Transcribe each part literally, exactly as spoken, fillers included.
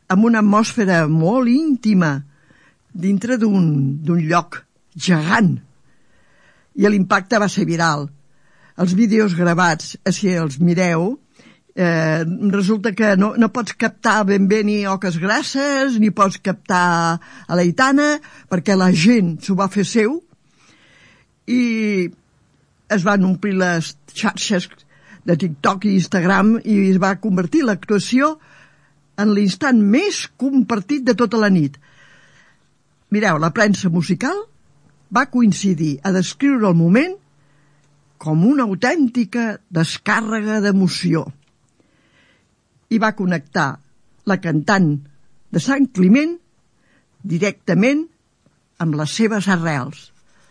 amb una atmosfera molt íntima dintre d'un d'un lloc gegant. I l'impacte va ser viral. Els vídeos gravats, si els mireu, eh, resulta que no, no pots captar ben bé ni oques grasses, ni pots captar a l'Aitana, perquè la gent s'ho va fer seu, i es van omplir les xarxes de TikTok i Instagram i es va convertir l'actuació en l'instant més compartit de tota la nit. Mireu, la premsa musical va coincidir a descriure el moment com una autèntica descàrrega d'emoció i va connectar la cantant de Sant Climent directament amb les seves arrels.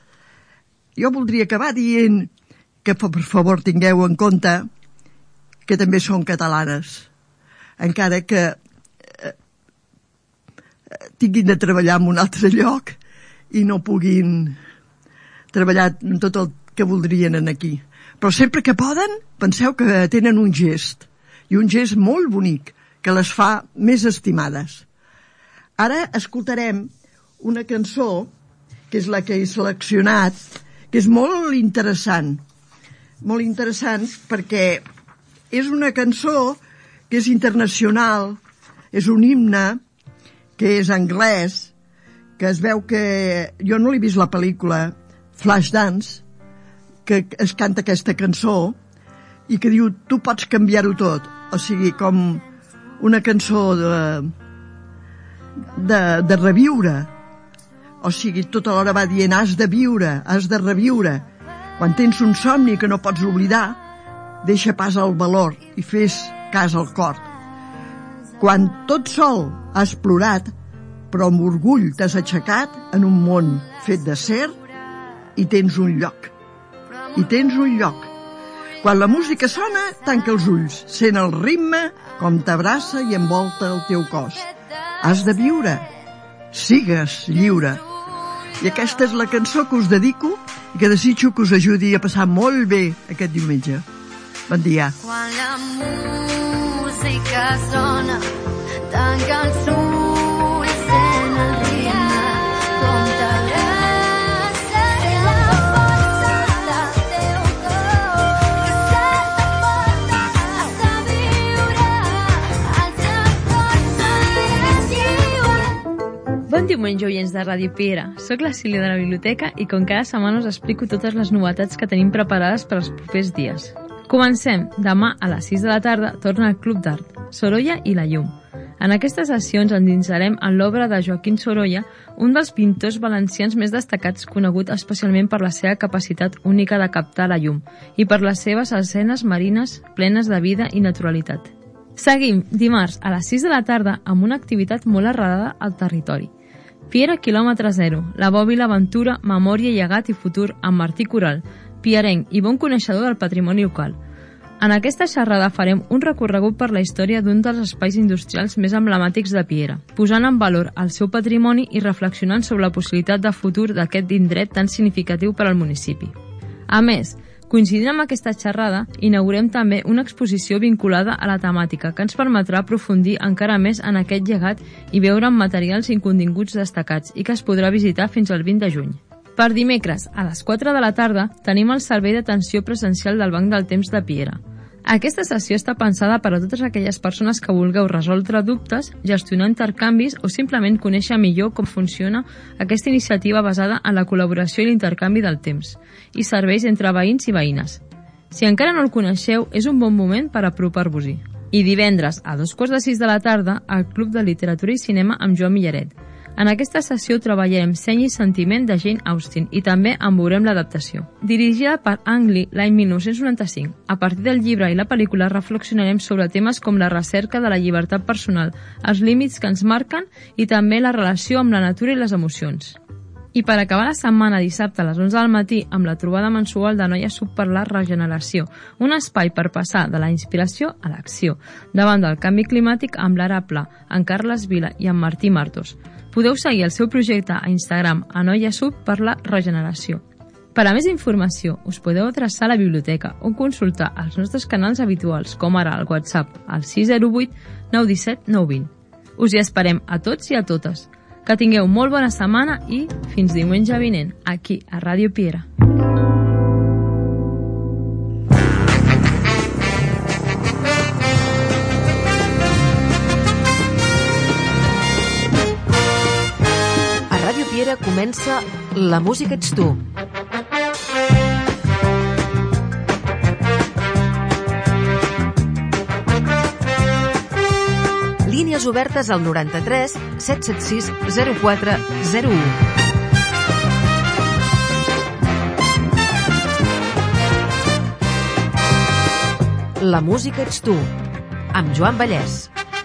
Jo voldria acabar dient que, per favor, tingueu en compte que també són catalanes, encara que eh, tinguin de treballar en un altre lloc i no puguin treballar en tot el que voldrien en aquí. Però sempre que poden, penseu que tenen un gest, i un gest molt bonic, que les fa més estimades. Ara escoltarem una cançó, que és la que he seleccionat, que és molt interessant. Molt interessant perquè és una cançó que és internacional, és un himne, que és anglès, que es veu que... Jo no l'he vist la pel·lícula Flashdance, que es canta aquesta cançó i que diu tu pots canviar-ho tot, o sigui, com una cançó de, de, de reviure, o sigui, tota l'hora va dient has de viure, has de reviure. Quan tens un somni que no pots oblidar, deixa pas al valor i fes cas al cor. Quan tot sol has plorat, però amb orgull t'has aixecat en un món fet de ser i tens un lloc. I tens un lloc. Quan la música sona, tanca els ulls, sent el ritme com t'abraça i envolta el teu cos. Has de viure, sigues lliure. I aquesta és la cançó que us dedico i que desitjo que us ajudi a passar molt bé aquest diumenge. Bon dia. Quan la música sona, tanca els ulls, sent el ritme com t'abraça i la força del teu cor. Que s'ha de viure, els acords és lliure. Bon diumenge, oients de Ràdio Piera. Soc la Sílvia de la Biblioteca i com cada setmana us explico totes les novetats que tenim preparades per als propers dies. Comencem. Demà a les sis de la tarda torna el Club d'Art, Sorolla i la llum. En aquestes sessions endinsarem en l'obra de Joaquín Sorolla, un dels pintors valencians més destacats, conegut especialment per la seva capacitat única de captar la llum i per les seves escenes marines plenes de vida i naturalitat. Seguim dimarts a les sis de la tarda amb una activitat molt arrelada al territori. Piera quilòmetre zero, la bòbila aventura, memòria, llegat i futur amb Martí Coral, piarenc i bon coneixedor del patrimoni local. En aquesta xerrada farem un recorregut per la història d'un dels espais industrials més emblemàtics de Piera, posant en valor el seu patrimoni i reflexionant sobre la possibilitat de futur d'aquest indret tan significatiu per al municipi. A més, coincidint amb aquesta xerrada, inaugurem també una exposició vinculada a la temàtica que ens permetrà aprofundir encara més en aquest llegat i veure materials i continguts destacats i que es podrà visitar fins al vint de juny. Per dimecres, a les quatre de la tarda, tenim el servei d'atenció presencial del Banc del Temps de Piera. Aquesta sessió està pensada per a totes aquelles persones que vulgueu resoldre dubtes, gestionar intercanvis o simplement conèixer millor com funciona aquesta iniciativa basada en la col·laboració i l'intercanvi del temps i serveis entre veïns i veïnes. Si encara no el coneixeu, és un bon moment per apropar-vos-hi. I divendres, a dos quarts de sis de la tarda, al Club de Literatura i Cinema amb Joan Millaret. En aquesta sessió treballarem Seny i sentiment de Jane Austen i també en veurem l'adaptació. Dirigida per Ang Lee l'any mil nou-cents noranta-cinc, a partir del llibre i la pel·lícula reflexionarem sobre temes com la recerca de la llibertat personal, els límits que ens marquen i també la relació amb la natura i les emocions. I per acabar la setmana, dissabte a les onze del matí, amb la trobada mensual de Noies Sub per la Regeneració, un espai per passar de la inspiració a l'acció, davant del canvi climàtic amb l'Ara Pla, en Carles Vila i en Martí Martos. Podeu seguir el seu projecte a Instagram a Noies Sub per la Regeneració. Per a més informació, us podeu adreçar a la biblioteca o consultar els nostres canals habituals, com ara el WhatsApp al sis zero vuit nou un set nou dos zero. Us hi esperem a tots i a totes. Que tingueu molt bona setmana i fins diumenge vinent, aquí, a Ràdio Piera. A Ràdio Piera comença La música ets tu. Línies obertes al noranta-tres set set sis zero quatre zero u. La música ets tu, amb Joan Vallès.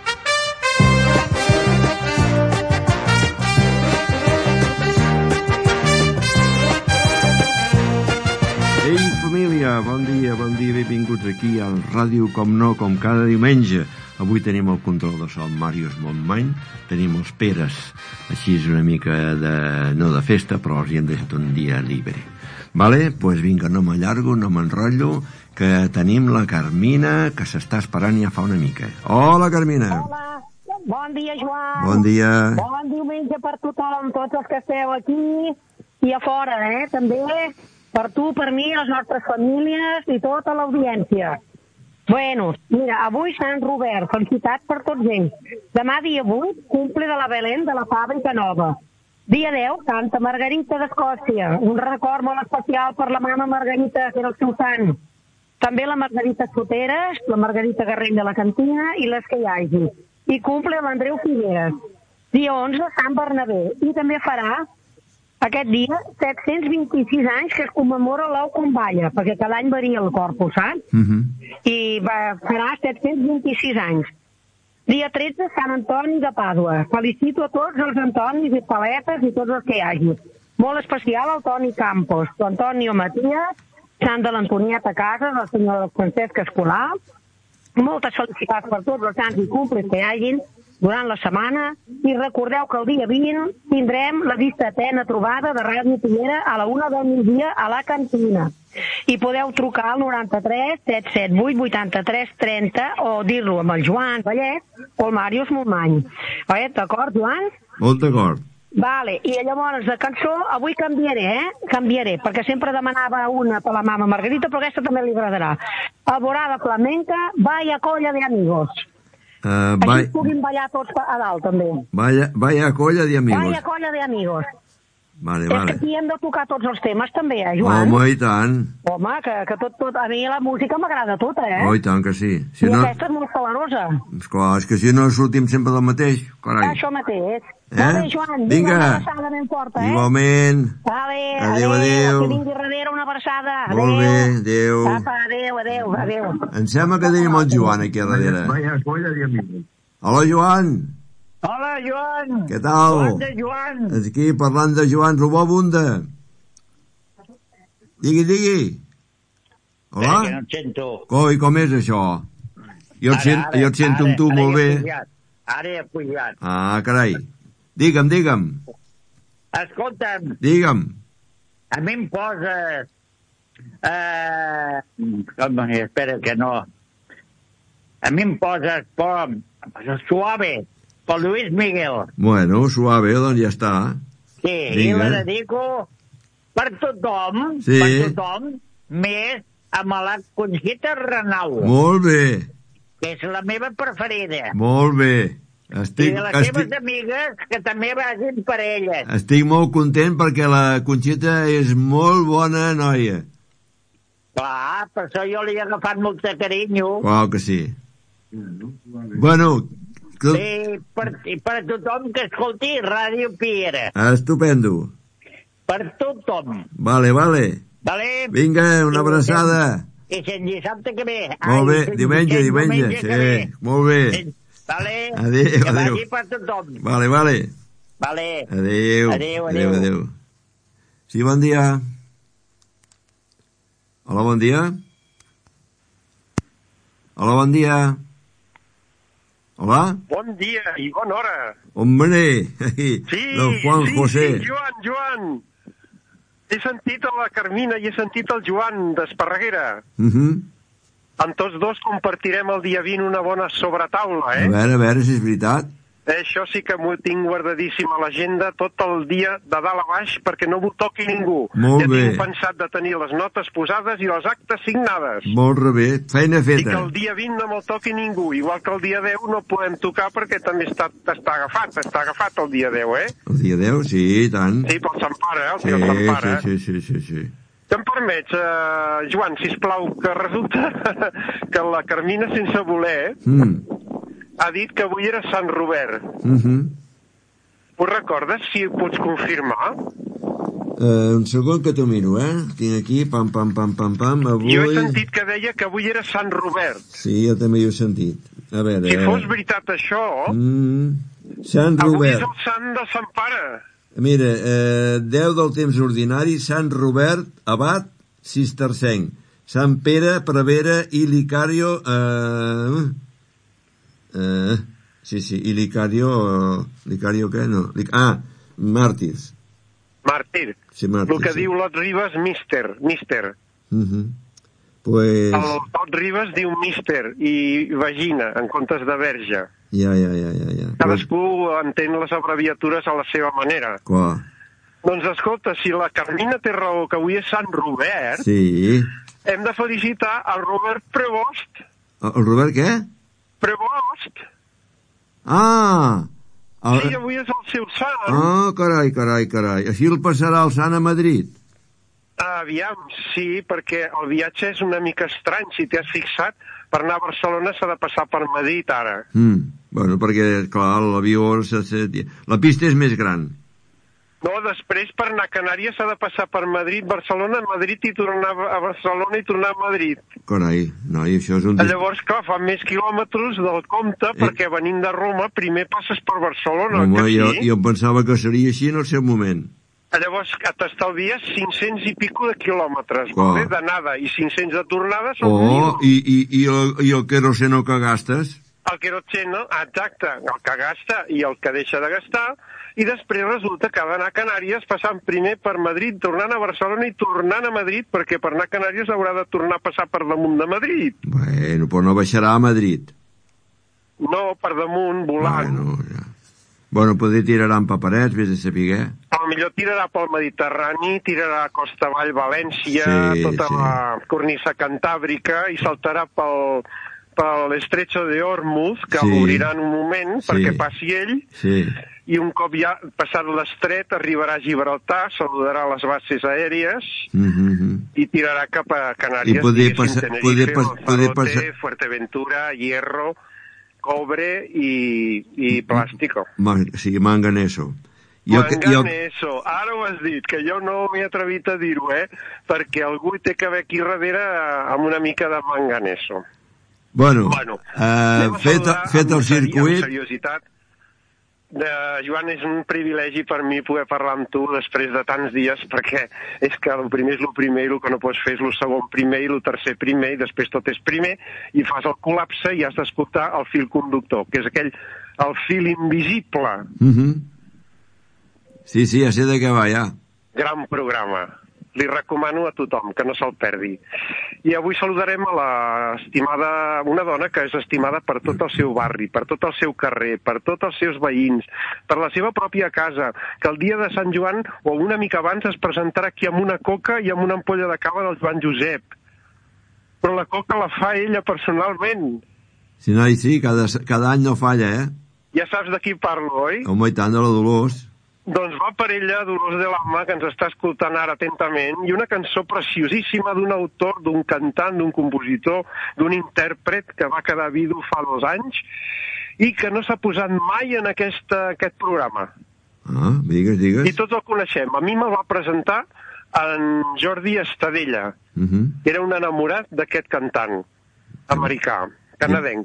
Ei, família, bon dia, bon dia, benvinguts aquí al ràdio, com no, com cada diumenge. Avui tenim el control de so Màrius Montmany, tenim els Peres, així és una mica de, no de festa, però els hi hem deixat un dia llibre. Vale? Doncs pues vinga, no m'allargo, no m'enrotllo, que tenim la Carmina, que s'està esperant ja fa una mica. Hola, Carmina. Hola, bon dia, Joan. Bon dia. Bon diumenge per tothom, tots els que esteu aquí i a fora, eh, també. Per tu, per mi, les nostres famílies i tota l'audiència. Bueno, mira, avui Sant Robert, felicitats per tots ells. Demà, dia vuit, cumple de la Belén de la Fàbrica Nova. Dia deu, Santa Margarita d'Escòcia, un record molt especial per la mama Margarita, que era el seu sant. També la Margarita Soteres, la Margarita Garrell de la Cantina i les que hi hagi. I cumple l'Andreu Figueres. Dia onze, Sant Bernabé. I també farà aquest dia set-cents vint-i-sis anys que es commemora l'ou com balla, perquè cada any varia el corpus, saps? Uh -huh. I va, farà set-cents vint-i-sis anys. Dia tretze, Sant Antoni de Pàdua. Felicito a tots els Antonis i Paletes i tots els que hi hagi. Molt especial al Toni Campos, l'Antonio Matías, Sant de l'Antonieta Casas, el senyor Francesc Escolar. Moltes felicitats per tots els sants i cumples que hi hagin durant la setmana, i recordeu que el dia vint tindrem la vista tena trobada de Ràdio Piera a la una del migdia a la cantina. I podeu trucar al noranta-tres set set vuit vuitanta-tres trenta o dir-lo amb el Joan Vallès o el Màrius Montmany. Eh, d'acord, Joan? Molt d'acord. Vale, i llavors de cançó avui canviaré, eh? Canviaré, perquè sempre demanava una per la mama Margarita, però aquesta també li agradarà. Alborada flamenca, vaya colla de amigos. Uh, Així vai... puguin ballar tots a dalt, també. Vaya, vaya colla de amigos. Vaya colla de amigos. Vale, És vale. que aquí hem de tocar tots els temes, també, eh, Joan? Home, i tant. Home, que, que tot, tot... A mi la música m'agrada tota, eh? Oh, i tant que sí. Si I no... aquesta és molt salarosa. Esclar, és que si no sortim sempre del mateix, carai. Això mateix. Eh? Molt bé, Joan. Vinga. Una abraçada ben forta, eh? Igualment. Vale, Adéu, adéu. adéu. Que vingui darrere una abraçada. Molt bé, adéu. Apa, adéu, adéu, adéu. Em sembla que tenim el Joan aquí a darrere. Vaya colla de amigos. Hola, Joan. Hola, Joan. Què tal? Joan de Joan. Aquí parlant de Joan Robobunda. Digui, digui. Hola? Eh, que no et sento. Coi, com és això? Jo et, Ara, sent, ara, jo et sento amb tu ara, molt ara he bé. pujat. Ara he pujat. Ah, carai. Digue'm, digue'm. Escolta'm, Digue'm. a mi em poses... Eh, com, espera que no... A mi em poses pom, suave, per Luis Miguel. Bueno, suave, doncs ja està. Sí, Vinga. i la dedico per tothom, Sí. per tothom, més amb la Conxita Renau, Molt bé, que és la meva preferida. molt bé. I Estic, de les estic, seves amigues, que també vagin per elles. estic molt content perquè la Conxita és molt bona noia. Clar, per això jo li he agafat molt de carinyo. Clar que sí. Bueno, que... Sí, per, i per tothom que escolti Ràdio Piera. estupendo. Per tothom. Vale, vale. Vale? Vinga, una abraçada. I fins dissabte que ve. Molt bé, fins diumenge, fins diumenge. que Sí, ve. molt bé. Vale? Adéu, que adéu. vagi per tothom. Vale, vale. Vale. Adéu. Adéu, Adéu, adéu. adéu. Sí, bon dia. Hola, bon dia. Hola, bon dia. Hola. Bon dia i bona hora. Hombre, Sí, el Juan sí, José. sí, Joan, Joan. He sentit a la Carmina i he sentit el Joan d'Esparreguera. Uh -huh. Amb tots dos compartirem el dia vint una bona sobretaula, A eh? veure, a veure si és veritat. Això sí que m'ho tinc guardadíssim a l'agenda tot el dia de dalt a baix perquè no m'ho toqui ningú. Molt ja bé. tinc pensat de tenir les notes posades i les actes signades. Molt bé, feina I feta. que el dia vint no me'l toqui ningú. Igual que el dia deu no podem tocar perquè també està, està agafat, està agafat el dia deu, eh? El dia deu, sí, i tant. Sí, pel Sant Pare, eh? El Sí, dia del Sant Pare. sí, sí, sí, sí. Que em permets, uh, Joan, sisplau, que resulta que la Carmina, sense voler, Mm. ha dit que avui era Sant Robert. Mm-hmm. Ho recordes, si ho pots confirmar? Uh, un segon que t'ho miro, eh? Tinc aquí, pam, pam, pam, pam, pam, avui... Jo he sentit que deia que avui era Sant Robert. Sí, jo també ho he sentit. A veure... Si eh... fos veritat això, Mm. Sant avui és Robert. el sant de Sant Pare. Mira, eh, deu del temps ordinari, Sant Robert, abat, cistercenc. Sant Pere, prevere i Licario... Eh, eh, sí, sí, i Licario... Eh, Licario què? No. Lic, ah, màrtirs. Màrtir. Sí, màrtirs. El que sí. diu Lot Ribas, Mister. Mister. Uh-huh. Pues... El Lot Ribas diu Mister i vagina, en comptes de verge. Ja, ja, ja, ja. ja. Cadascú entén les abreviatures a la seva manera. Clar. Doncs escolta, si la Carmina té raó que avui és Sant Robert, Sí. hem de felicitar el Robert Prevost. El, el Robert què? Prevost. Ah! El... Sí, avui és el seu sant. Ah, carai, carai, carai. Així el passarà el sant a Madrid. Aviam, sí, perquè el viatge és una mica estrany. Si t'has fixat, per anar a Barcelona s'ha de passar per Madrid ara. Mm. Bueno, perquè, clar, l'avió... Se, se, la pista és més gran. No, després per anar a Canàries s'ha de passar per Madrid, Barcelona, Madrid i tornar a Barcelona i tornar a Madrid. Carai, no, i això és un... Llavors, clar, fa més quilòmetres del compte, eh. perquè venint de Roma primer passes per Barcelona. Home, que jo, sí? jo pensava que seria així en el seu moment. Llavors t'estalvies cinc-cents i pico de quilòmetres, Oh. vale? D'anada, i cinc-cents de tornada són Oh, mil. i, i, i, el, i el queroseno que gastes? El queroseno, exacte, el que gasta i el que deixa de gastar, i després resulta que ha d'anar a Canàries passant primer per Madrid, tornant a Barcelona i tornant a Madrid, perquè per anar a Canàries haurà de tornar a passar per damunt de Madrid. Bueno, però no baixarà a Madrid. No, per damunt, volant. Bueno, ja. Bueno, poder tirarà en paperets, vés a saber. A lo millor tirarà pel Mediterrani, tirarà a Costa Vall, València, Sí, tota sí. la cornisa cantàbrica, i saltarà pel, per l'estretxo de Hormuz, que Sí. l'obrirà en un moment Sí. perquè passi ell, Sí. i un cop ja passat l'estret arribarà a Gibraltar, saludarà les bases aèries Mm-hmm. i tirarà cap a Canàries, I poder diguéssim, passar- Tenerife, poder pas- poder Lanzarote, passar- Fuerteventura, Hierro, Cobre i, i Plàstico. Ma, sí, manganeso. Jo, que- jo, Manganeso, ara ho has dit, que jo no m'he atrevit a dir-ho, eh? Perquè algú hi té que haver aquí darrere amb una mica de manganeso. bueno, Bueno, eh, anem a fet, saludar fet el amb seri- circuit... Amb seriositat. De, Joan, és un privilegi per mi poder parlar amb tu després de tants dies, perquè és que el primer és el primer i el que no pots fer és el segon primer i el tercer primer i després tot és primer i fas el col·lapse i has d'escoltar el fil conductor, que és aquell, el fil invisible. Mm-hmm. Sí, sí, ja sé de què va, ja. Gran programa. Li recomano a tothom que no se'l perdi. I avui saludarem a l'estimada, una dona que és estimada per tot el seu barri, per tot el seu carrer, per tots els seus veïns, per la seva pròpia casa, que el dia de Sant Joan, o una mica abans, es presentarà aquí amb una coca i amb una ampolla de cava del Joan Josep. Però la coca la fa ella personalment. Sí, no, i sí, cada, cada any no falla, eh? Ja saps de qui parlo, oi? Home, i tant, de la Dolors. Doncs va per ella, Dolors de Lama, que ens està escoltant ara atentament, i una cançó preciosíssima d'un autor, d'un cantant, d'un compositor, d'un intèrpret que va quedar vidu fa dos anys i que no s'ha posat mai en aquesta, aquest programa. Ah, digues, digues. I tots el coneixem. A mi me'l va presentar en Jordi Estadella, Mm-hmm. que era un enamorat d'aquest cantant americà, canadenc.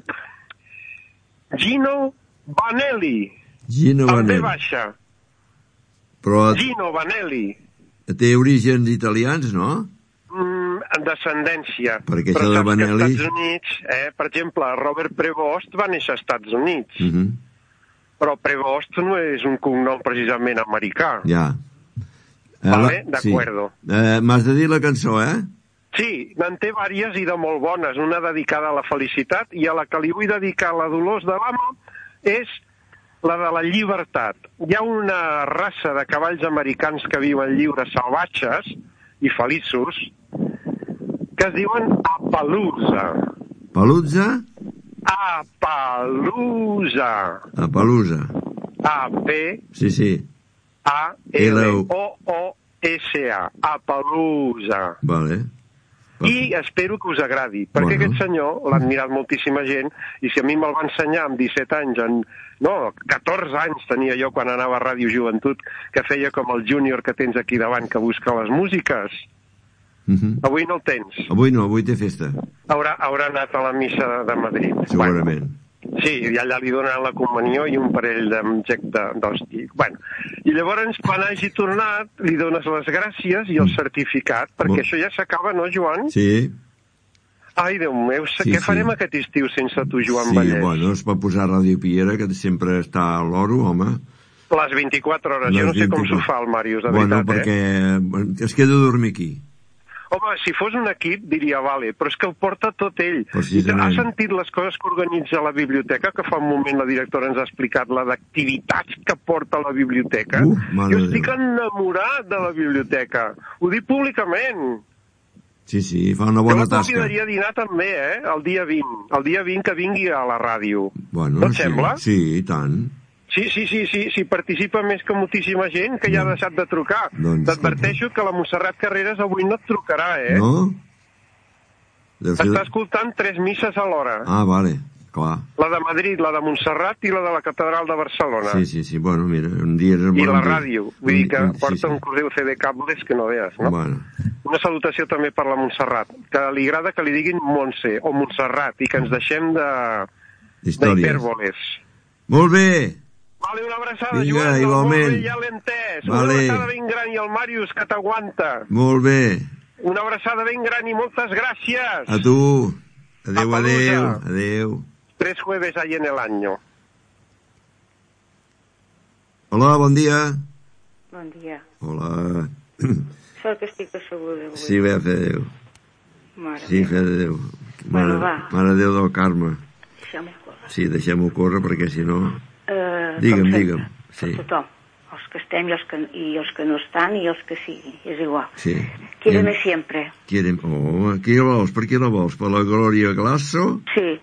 Gino Vanelli, Gino amb B Vanelli. baixa. Però Gino Vanelli. té orígens italians, no? Mm, en descendència. Perquè però això de saps que als Vanelli- Estats Units, eh, per exemple, Robert Prevost va néixer als Estats Units, Mm-hmm. però Prevost no és un cognom precisament americà. Ja. Eh, Vale, la- d'acuerdo. Sí. Eh, M'has de dir la cançó, eh? Sí, n'en té vàries i de molt bones. Una dedicada a la felicitat i a la que li vull dedicar a la Dolors de l'Ama és la de la llibertat. Hi ha una raça de cavalls americans que viuen lliures, salvatges i feliços, que es diuen Appaloosa. Paluzza? Appaloosa. Appaloosa. A P Sí, sí. A L O O S A. Appaloosa. Vale. I espero que us agradi, perquè Bueno. aquest senyor l'ha admirat moltíssima gent, i si a mi me'l va ensenyar amb disset anys, en, no, catorze anys tenia jo quan anava a Ràdio Joventut, que feia com el júnior que tens aquí davant, que busca les músiques. Uh-huh. Avui no el tens. Avui no, avui té festa. Haurà, haurà anat a la missa de, de Madrid. Segurament. Bueno, sí, i allà li donen la comunió i un parell d'hosti. Bueno, i llavors, quan hagi tornat, li dones les gràcies i el certificat, perquè Bon. això ja s'acaba, no, Joan? Sí, Ai, Déu meu, Sí, què sí. farem aquest estiu sense tu, Joan sí, Vallès? bueno, es va posar Ràdio Piera, que sempre està a l'oro, home. Les vint-i-quatre hores, Les jo no sé com s'ho vint-i-quatre. fa el Màrius, de Bueno, veritat, perquè eh? es queda a dormir aquí. Home, si fos un equip, diria, vale, però és que ho porta tot ell. Precisament. Has sentit les coses que organitza la biblioteca, que fa un moment la directora ens ha explicat la d'activitats que porta la biblioteca? Uh, mare jo de estic Déu. enamorat de la biblioteca. Ho dic públicament. Sí, sí, fa una Jo bona la tasca. convidaria a dinar també, eh? El dia vint. El dia vint que vingui a la ràdio. Bueno, no et sí, sembla? Sí, i tant. Sí, sí, sí, sí, sí, participa més que moltíssima gent que ja ha Doncs- deixat de trucar. doncs, T'adverteixo que la Montserrat Carreras avui no et trucarà, eh? No? Deu ser... Està escoltant tres misses alhora. Ah, vale, clar. La de Madrid, la de Montserrat i la de la Catedral de Barcelona. Sí, sí, sí, bueno, mira, un dia... I la ràdio. Vull dir que sí, porta sí. un correu C D cables que no veus, no? Bueno, Una salutació també per la Montserrat, que li agrada que li diguin Montse o Montserrat i que ens deixem de històries. d'hipèrboles. Molt bé! Vale, una abraçada, Vinga, Joan. igualment. Molt bé, ja l'he entès. Vale. Una abraçada ben gran i el Màrius que t'aguanta. Molt bé. Una abraçada ben gran i moltes gràcies. A tu. Adéu, A adéu. Pelusa. Adéu. Tres jueves ahí en el año. Hola, bon dia. Bon dia. Hola. Sort que estic asseguda avui. Sí, bé, fe de Déu. Mare Sí, meva. fe de Déu. Mare, Bueno, va. mare de Déu del Carme. Deixem-ho córrer. Sí, deixem-ho córrer perquè si no... Uh, Digue'm, digue'm. Sí. Sí, Tothom. Els que estem i els que, i els que no estan i els que sigui. És igual. sí. Quíreme siempre. Quieren... Oh, qui la vols? Per qui la vols? Per la Glòria Glasso? Sí,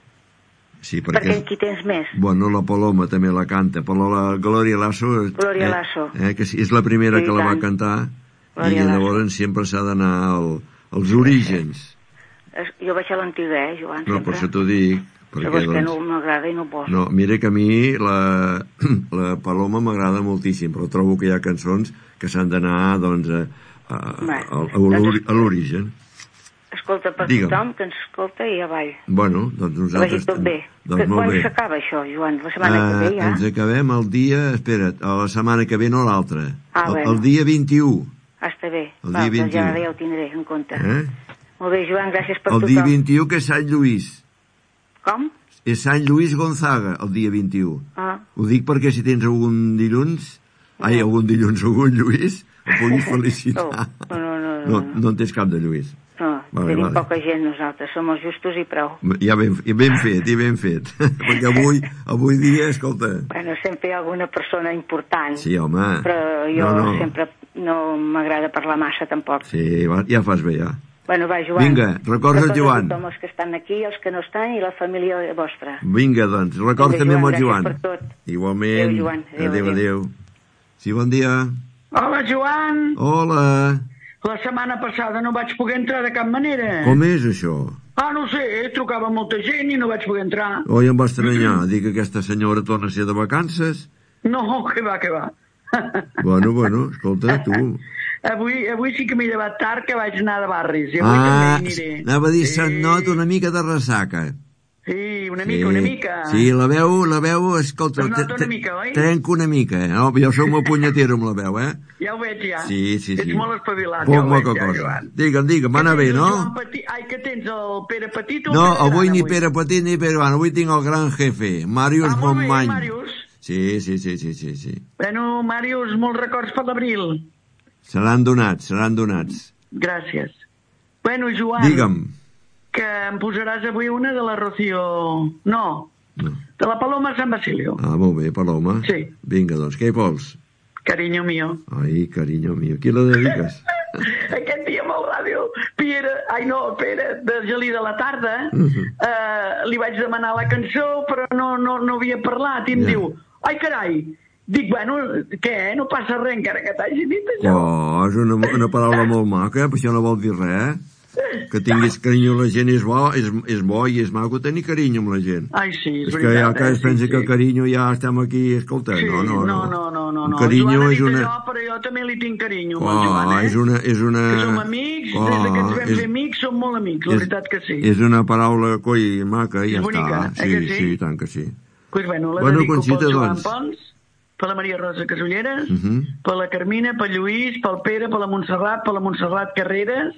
Sí, perquè perquè... qui tens més? Bueno, la Paloma també la canta, però la Glòria Lasso... Glòria eh, Lasso. Eh, que sí, és la primera Sí, que la va tant. cantar, Glòria i Lasso. llavors sempre s'ha d'anar al, als orígens. Es- Jo vaig a l'antiga, eh, Joan, No, per sempre. això t'ho dic. Perquè, Llavors que no doncs, m'agrada i no poso. no, mira que a mi la, la Paloma m'agrada moltíssim, però trobo que hi ha cançons que s'han d'anar, doncs, a, a, Bé, a, a, l'ori- a l'origen. Escolta, per Digue'm. tothom que ens escolta i avall. Bueno, doncs Que vagi nosaltres... tot bé. Doncs Que- molt Quan bé. s'acaba això, Joan? La setmana que ve Eh, ja? ens acabem el dia... Espera't, a la setmana que ve no l'altra. Ah, el, bueno. el dia vint-i-u. Ah, està bé. El Va, dia doncs ja, vint-i-u. ja ho tindré en compte. Eh? Molt bé, Joan, gràcies per El tothom. dia vint-i-u que és Sant Lluís. Com? És Sant Lluís Gonzaga, el dia vint-i-u. Ah, Ho dic perquè si tens algun dilluns... Ai, algun dilluns, algun Lluís, el puguis felicitar. no, no, no, No, no. no en tens cap de Lluís. no. Vale, Tenim vale. poca gent nosaltres, som els justos i prou. Ja ben, i ben fet, i ben fet. perquè avui, avui dia, escolta... Bueno, sempre hi ha alguna persona important, Sí, home. però jo no, no. sempre no m'agrada parlar massa tampoc. Sí, va, ja fas bé, ja. Bueno, va, Joan. Vinga, recorda el Recorda Joan. tothom els que estan aquí, els que no estan i la família vostra. Vinga, doncs, recorda Vinga, també amb Joan, el Joan. gràcies per tot. Igualment. Adéu, Joan. Adéu, adéu, adéu. adéu. Sí, bon dia. Hola, Joan. Hola. La setmana passada no vaig poder entrar de cap manera. Com és això? Ah, no sé, trucava molta gent i no vaig poder entrar. Oi, em va estranyar. Dic que aquesta senyora torna a ser de vacances. No, que va, que va. Bueno, bueno, escolta, tu... Avui, avui sí que m'he llevat tard, que vaig anar de barris. I avui Ah, també hi aniré. anava a dir, se't nota una mica de ressaca. Sí, una mica, una mica. Sí, la veu, la veu, escolta... Es nota te- una te- mica, oi? Trenco una mica. No, jo sóc molt punyetero amb la veu, eh? Ja ho veig, ja. Sí, sí, sí. Ets molt espavilat, Poc ja ho veig, poca ja, cosa. Joan. Digue'm, digue'm, va anar bé, Tens el no? Joan Petit... Ai, que tens el Pere Petit o el No, Pere avui Gran, ni Pere Petit ni Pere Gran, avui tinc el gran jefe, Màrius Ah, molt bé, Montmany. Màrius. Sí, sí, sí, sí, sí, sí. Bueno, Màrius, molts records per l'abril. Seran donats, seran donats. Gràcies. Bueno, Joan, Digue'm. que em posaràs avui una de la Rocío... No, No. De la Paloma a Sant Basilio. Ah, molt bé, Paloma. Sí. Vinga, doncs, què hi vols? Carinyo mío. Ai, carinyo mío. Qui la dediques? Aquest dia amb el ràdio, Pere, ai no, Pere, de Gelí de la tarda, uh -huh. eh, li vaig demanar la cançó, però no, no, no havia parlat, i em yeah. diu, ai carai, dic, bueno, què, no passa res encara que t'hagi dit això. Oh, és una, una paraula molt maca, però això no vol dir res. Que tinguis carinyo amb la gent és bo, és, és bo i és maco tenir carinyo amb la gent. Ai, sí, és, és veritat. que ja que es eh? pensa sí, que sí. carinyo ja estem aquí, escolta, sí, no, no, no. No, no, no, no. Carinyo és una... Allò, però jo també li tinc carinyo, oh, amb el Joan, eh? És una, és una... Que som amics, oh, des que ens vam és... fer amics, som molt amics, la és, veritat que sí. És una paraula, coi, maca, i ja bonica, està. Eh Sí, que sí? sí, tant que sí. Pues bueno, la bueno, dedico Conxita, pel Joan doncs. Pons, per la Maria Rosa Casulleres, Uh -huh. per la Carmina, per Lluís, pel Pere, per la Montserrat, per la Montserrat Carreras,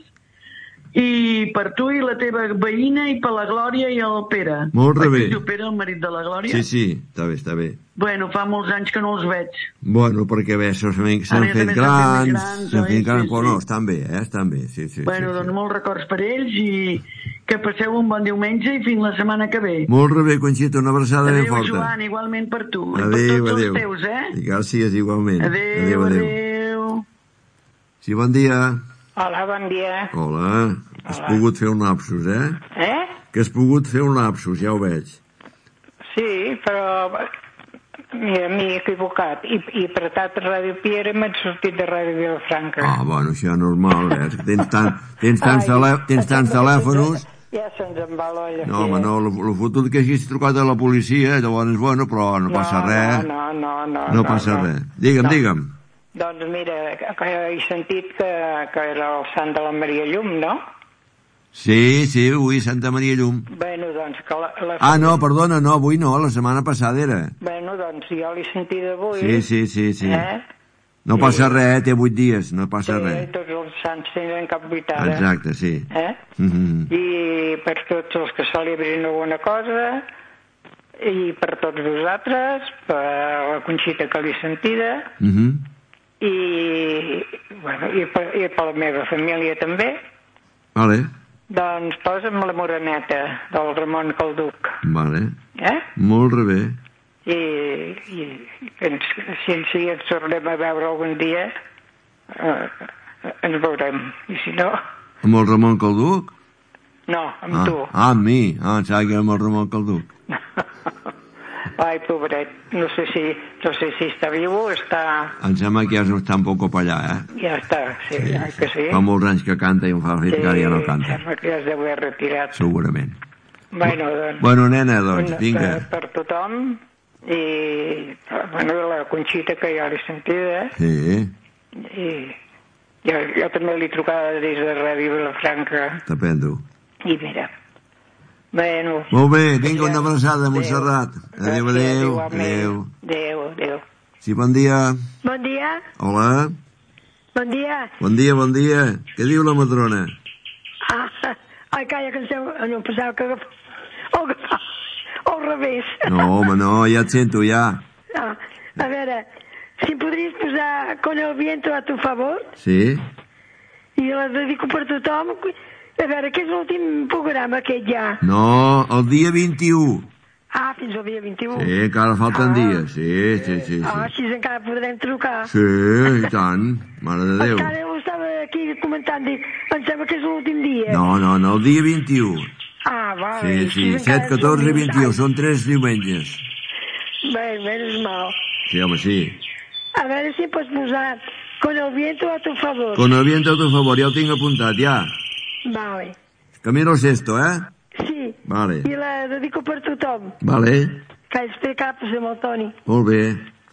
i per tu i la teva veïna, i per la Glòria i el Pere. Molt bé. El Pere, el marit de la Glòria? Sí, sí, està bé, està bé. Bueno, fa molts anys que no els veig. Bueno, perquè bé, s'han fet Ara ja grans, també s'han fet grans, s'han oi? fet grans, Sí, però sí. no, estan bé, eh, estan bé, sí, sí. Bueno, sí, doncs sí. molts records per ells i que passeu un bon diumenge i fins la setmana que ve. Molt bé, Conxita, una abraçada ben Adéu, forta. Joan, igualment per tu. Adéu, I per tots adéu. els teus, eh? I gràcies, igualment. Adéu, adéu. adéu. Sí, bon dia. Hola, bon dia. Hola. Has pogut fer un lapsus, eh? Eh? Que has pogut fer un lapsus, ja ho veig. Sí, però mira, m'he equivocat. I, i apretat Ràdio Piera m'he sortit de Ràdio Vilafranca. Ah, bueno, això és normal, eh? Tens, tant, tens, tants, telè, tens tants telèfons... Ja se'ns en va l'olla. No, home, no, el fotut que hagis trucat a la policia, llavors, bueno, però no passa res. No, no, no. No passa res. Digue'm, digue'm. Doncs mira, que he sentit que, que era el sant de la Maria Llum, no? Sí, sí, avui Santa Maria Llum. Bueno, doncs que la... la Ah, no, perdona, no, avui no, la setmana passada era. Bueno, doncs jo l'he sentit avui. Sí, sí, sí, sí. Eh? No passa res, té vuit dies, no passa Sí, res. tots els sants tenen cap vuitada. Exacte, sí. Eh? Mm-hmm. I per tots els que celebrin alguna cosa, i per tots vosaltres, per la Conxita que l'he sentida, Mm-hmm. i, bueno, i, per, i per la meva família també. Vale, Doncs posa'm la moreneta del Ramon Calduc. vale. Eh? Molt bé. I, i ens, si, si ens tornem a veure algun dia, eh, ens veurem. I si no, Amb el Ramon Calduc? no, amb Ah, tu. ah, amb mi. Ah, em sembla que era amb el Ramon Calduc. Ai, pobret, no sé si, no sé si està viu o està... Em sembla que ja no està un poc per allà, eh? Ja està, sí, sí, sí. que sí. Fa molts anys que canta i em fa fet que ara ja no canta. Sembla que ja es deu haver retirat. Segurament. Bueno, doncs... Bueno, nena, doncs, vinga. Per, per tothom, i... Bueno, la Conxita, que ja l'he sentida, Sí, i... Jo, jo també l'he trucada des de Ràdio Vilafranca, t'aprendo. i mira... Bueno... Molt bé, vinga, una abraçada, Montserrat. Adéu, Gràcies, adéu. igualment. Adéu. Adéu, adéu. Sí, bon dia. Bon dia, Hola. bon dia. Bon dia, bon dia. Què diu la madrona? Ah, ai, calla, que em sembla... No, pensava que... O, o al revés. No, home, no, ja et sento, ja. Ah, a veure, si podries posar Con el viento a tu favor, Sí? i la dedico per tothom. A veure, que és l'últim programa aquest ja. No, el dia vint-i-u. Ah, fins al dia vint-i-u. Sí, encara falten Ah. dies. Sí, sí, sí. Ah, Sí, així encara podrem trucar. sí i tant. Mare de Déu. Encara ho estava aquí comentant, dic, em sembla que és l'últim dia. No, no, no, el dia vint-i-u. Ah, va, Sí, sí, set, catorze i vint-i-u, són tres diumenges. Bé, menys mal. Sí, home, sí. A veure si pots posar Con el viento a tu favor. Con el viento a tu favor, ja ho tinc apuntat, ja. Vale. Camino al sexto, eh? Sí. Vale. I la dedico per tothom. Vale, Que ha explicat amb el Toni. molt bé.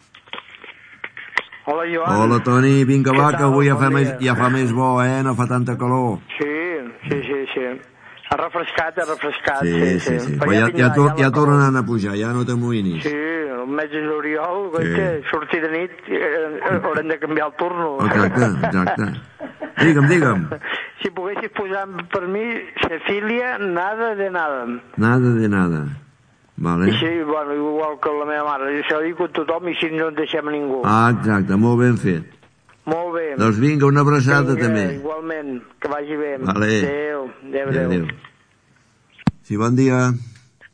Hola, Joan. Hola, Toni, vinga, Què va, tal? que avui ja fa, Bon més, dia. ja fa més bo, eh? No fa tanta calor. Sí, sí, sí, sí. Ha refrescat, ha refrescat. Sí, sí, sí. Però ja, ja, tor ja tornen a pujar, ja no t'amoïnis. Sí, el mes de juliol, Sí. sí. que sortir de nit, eh, haurem de canviar el turno. Exacte, exacte. Digue'm, digue'm. Si poguessis posar per mi, Cecilia, nada de nada. Nada de nada. Vale. I sí, bueno, igual que la meva mare. Això ho dic a tothom i si no en deixem a ningú. Ah, exacte, molt ben fet. Molt bé. Doncs vinga, una abraçada Vinga, també. Igualment, que vagi bé. Vale. Adéu, adéu, Adéu, adéu. adéu. Sí, bon dia.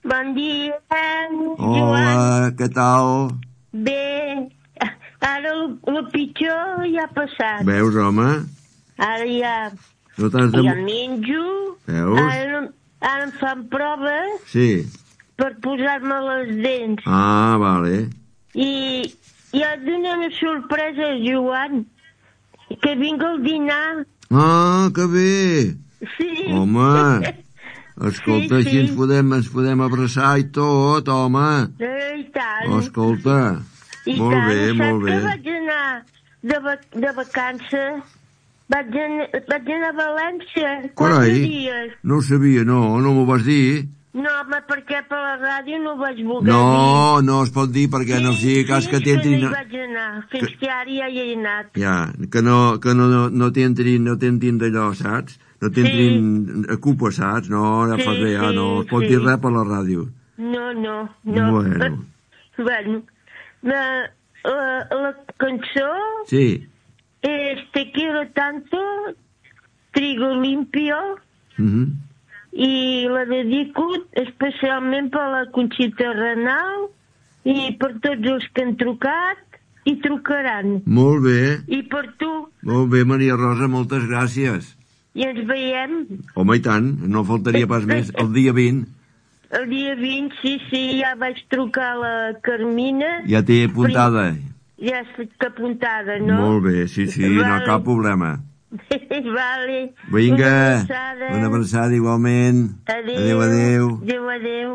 Bon dia, Joan. Hola, què tal? Bé, ara el, el pitjor ja ha passat. Veus, home? Ara ja... No t'has de... Ja menjo. Veus? Ara, ara em fan proves Sí. per posar-me les dents. Ah, vale. I, i ha donat una sorpresa, Joan, que vinc al dinar. Ah, que bé! Sí. Home, escolta, Sí, així sí. ens podem, ens podem abraçar i tot, home. I tant. Escolta, I molt tant. bé, Saps molt bé. que vaig anar de, vac de vacances? Vaig anar, vaig anar a València quatre Carai, dies. no ho sabia, no, no m'ho vas dir. No, home, perquè per la ràdio no ho vaig voler dir. No, no es pot dir perquè no sigui cas que Sí, t'entrin... no hi vaig anar, fins que ara ja hi he anat. Ja, que no, que no, no, no t'entrin, no t'entrin d'allò, saps? No t'entrin a cupa, saps? No, ja Sí, fas bé, ja sí, no es pot sí. dir res per la ràdio. No, no, no. Bueno. Bueno, la, la, la cançó Sí, és Te quiero tanto, Trigo limpio, mhm. i la dedico especialment per la Conxita Renal i per tots els que han trucat i trucaran. Molt bé, I per tu. molt bé, Maria Rosa, moltes gràcies. I ens veiem Home, i tant, no faltaria pas més, el dia vint. el dia vint, sí, sí, ja vaig trucar a la Carmina. Ja t'he apuntada. Ja estic apuntada, no? Molt bé, sí, sí, no Vale. cap problema. Vale. Vinga, Una abraçada. una abraçada igualment. Adéu. Adéu, adéu. Adéu, adéu.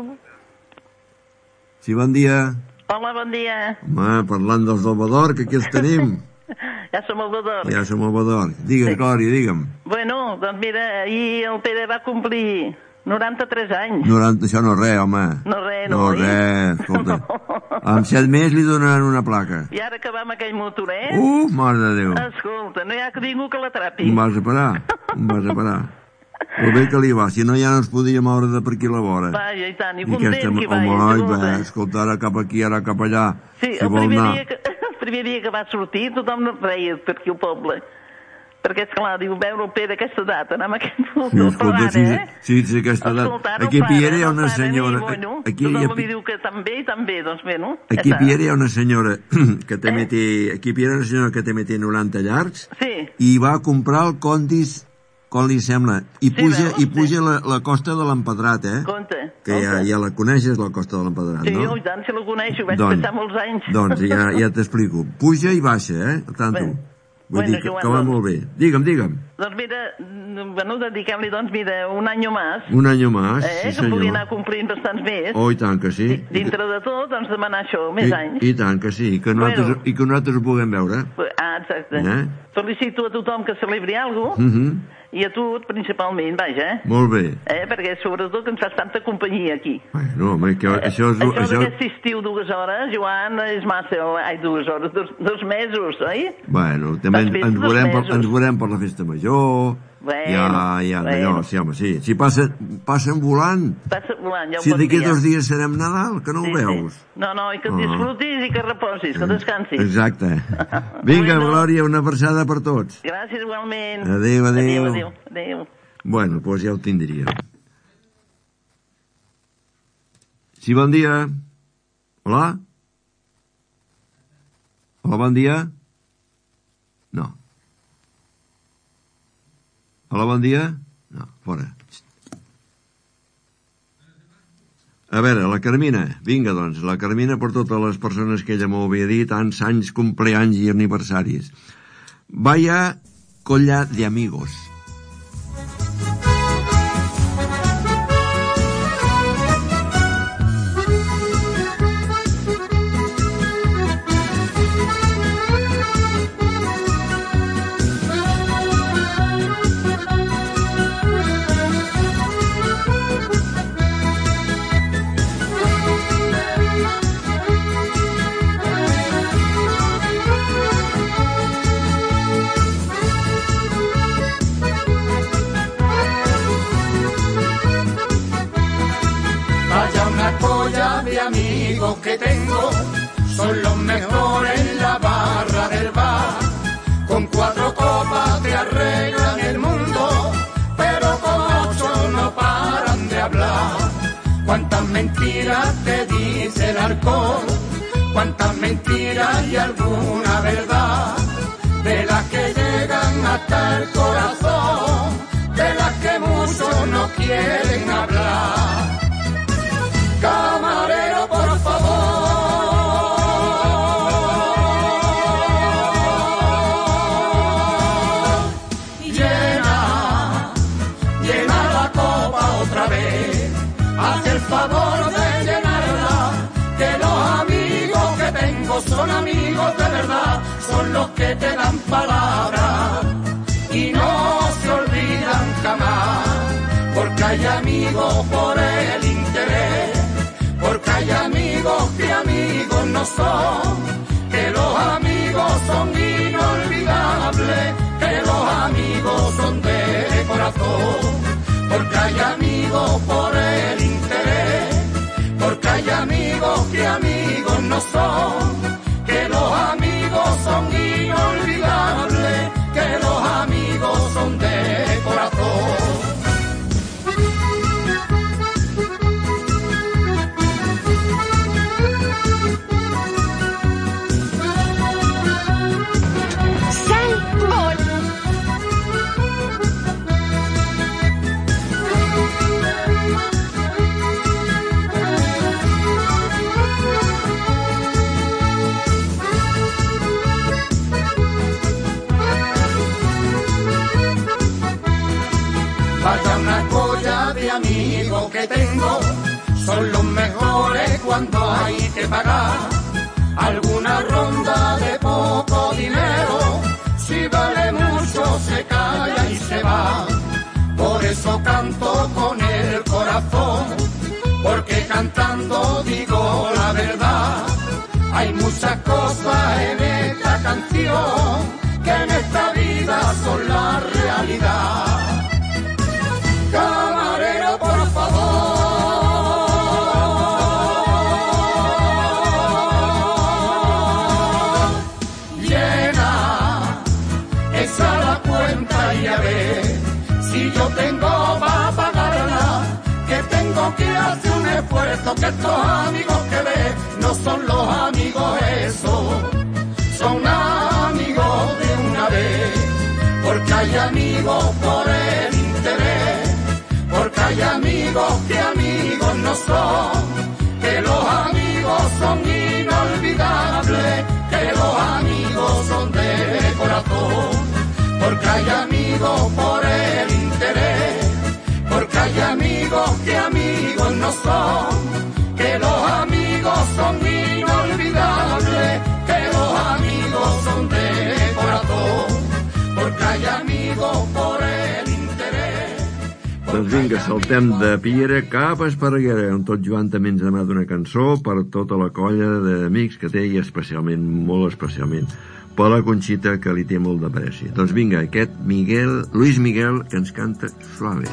Sí, bon dia. Hola, bon dia. Home, parlant dels del Bador, que aquí els tenim. Ja som al Bador. Ja som al Bador. Digues, Sí. Glòria, digue'm. Bueno, doncs mira, ahir el Pere va complir noranta-tres anys. noranta, això no és res, home. No res, no, No oi? res, escolta. Amb set més li donaran una placa. I ara que va amb aquell motoret... Uh, mare de Déu. Escolta, no hi ha ningú que l'atrapi. Em vas a parar, em vas a parar. El bé que li va, si no ja no ens podia moure de per aquí a la vora. Vaja, i tant, i I content aquesta, que hi va. home, ai, escolta. bé, escolta, ara cap aquí, ara cap allà. Sí, si el vol primer, anar. dia que, el primer dia que va sortir tothom reia per aquí al poble. Perquè, esclar, diu, veure el Pere aquesta edat, anar amb aquest Sí, motor escolta, parant, sí, eh? sí, sí, aquesta edat. Escoltar-ho Aquí a para, Piera hi ha no una para, senyora... ni, bueno, Aquí, hi tothom ha, li diu que tan bé i tan bé, doncs bé, no? aquí Ja a està. Piera hi ha una senyora que també Eh? té... Aquí a Piera hi ha una senyora que també té noranta llargs Sí. i va comprar el Condis, com li sembla, i Sí, puja, veus? i puja la, la costa de l'Empedrat, eh? Compte, Que ja, compte. ja la coneixes, la costa de l'Empedrat, Sí, no? jo, i tant, si la coneixo, vaig Doncs- passar molts anys. Doncs ja, ja t'explico. Puja i baixa, eh? Tant tu. Vull bueno, dir que, Joan, que va doncs- molt bé. Digue'm, digue'm. Doncs mira, bueno, dediquem-li, doncs, mira, un any més. Un any més, eh, sí que pugui senyor. anar complint bastants més. Oh, i tant que sí. Dintre de tot, doncs, demanar això, més I, anys. I tant que sí, que nosaltres, Bueno. i que nosaltres ho puguem veure. Ah, exacte. Eh? Felicito a tothom que celebri alguna cosa, Mhm. i a tu principalment, vaja, eh? Molt bé. Eh, perquè sobretot que ens fas tanta companyia aquí. No, home, que això és... Això Això, d'aquest estiu dues hores, Joan, és massa, ai, dues hores, dos, dos mesos, oi? bueno, també Has ens, vist ens, dos veurem per, mesos. ens veurem per la festa major, Bueno, ja, ja, d'allò, bueno. sí, home, sí. Si passen, passen volant. Passa volant, ja ho Si pots d'aquí dir, ja. dos dies serem Nadal, que no ho Sí, veus. sí. No, no, i que et Ah. disfrutis i que reposis, que descansis. Exacte. Vinga, Glòria, una versada per tots. Gràcies igualment. Adéu, adéu. Adéu, adéu. adéu. Bueno, doncs ja ho tindria. Sí, bon dia. Hola? Hola, bon dia? No. Hola, bon dia? No, fora. A veure, la Carmina. Vinga, doncs, la Carmina per totes les persones que ella m'ho havia dit, tants anys, compleanys i aniversaris. Vaya colla de amigos. Vaya una polla de amigos que tengo, son los mejores en la barra del bar. Con cuatro copas te arreglan el mundo, pero con ocho no paran de hablar. Cuántas mentiras te dice el alcohol, cuántas mentiras y alguna verdad, de las que llegan hasta el corazón, de las que muchos no quieren hablar. Camarero, por favor, llena, llena la copa otra vez, haz el favor de llenarla, que los amigos que tengo son amigos de verdad, son los que te dan palabras y no se olvidan jamás, porque hay amigos por el interés, porque hay amigos que amigos no son, que los amigos son inolvidables, que los amigos son de corazón, porque hay amigos por el interés, porque hay amigos que amigos no son, que los amigos son inolvidables, que los amigos son de corazón. Vaya una colla de amigos que tengo, son los mejores cuando hay que pagar alguna ronda de poco dinero, si vale mucho se calla y se va, por eso canto con el corazón, porque cantando digo la verdad, hay muchas cosas en esta canción que en esta vida son la realidad. Camarero, por favor, llena esa la cuenta y a ver si yo tengo para pagarla, que tengo que hacer un esfuerzo, que estos amigos que ves no son los amigos esos, son amigos de una vez, porque hay amigos por el interés, porque hay amigos que amigos no son, que los amigos son inolvidables, que los amigos son de corazón, porque hay amigos por el interés, porque hay amigos que amigos no son, que los amigos son inolvidables, que los amigos son de corazón, porque hay amigos por el interés. Doncs vinga, saltem de Piera cap a Esparreguera, on tot Joan també ens ha demanat una cançó per tota la colla d'amics que té, i especialment, molt especialment, per la Conxita, que li té molt d'apreci. Doncs vinga, aquest Miguel, Luis Miguel, que ens canta Suave.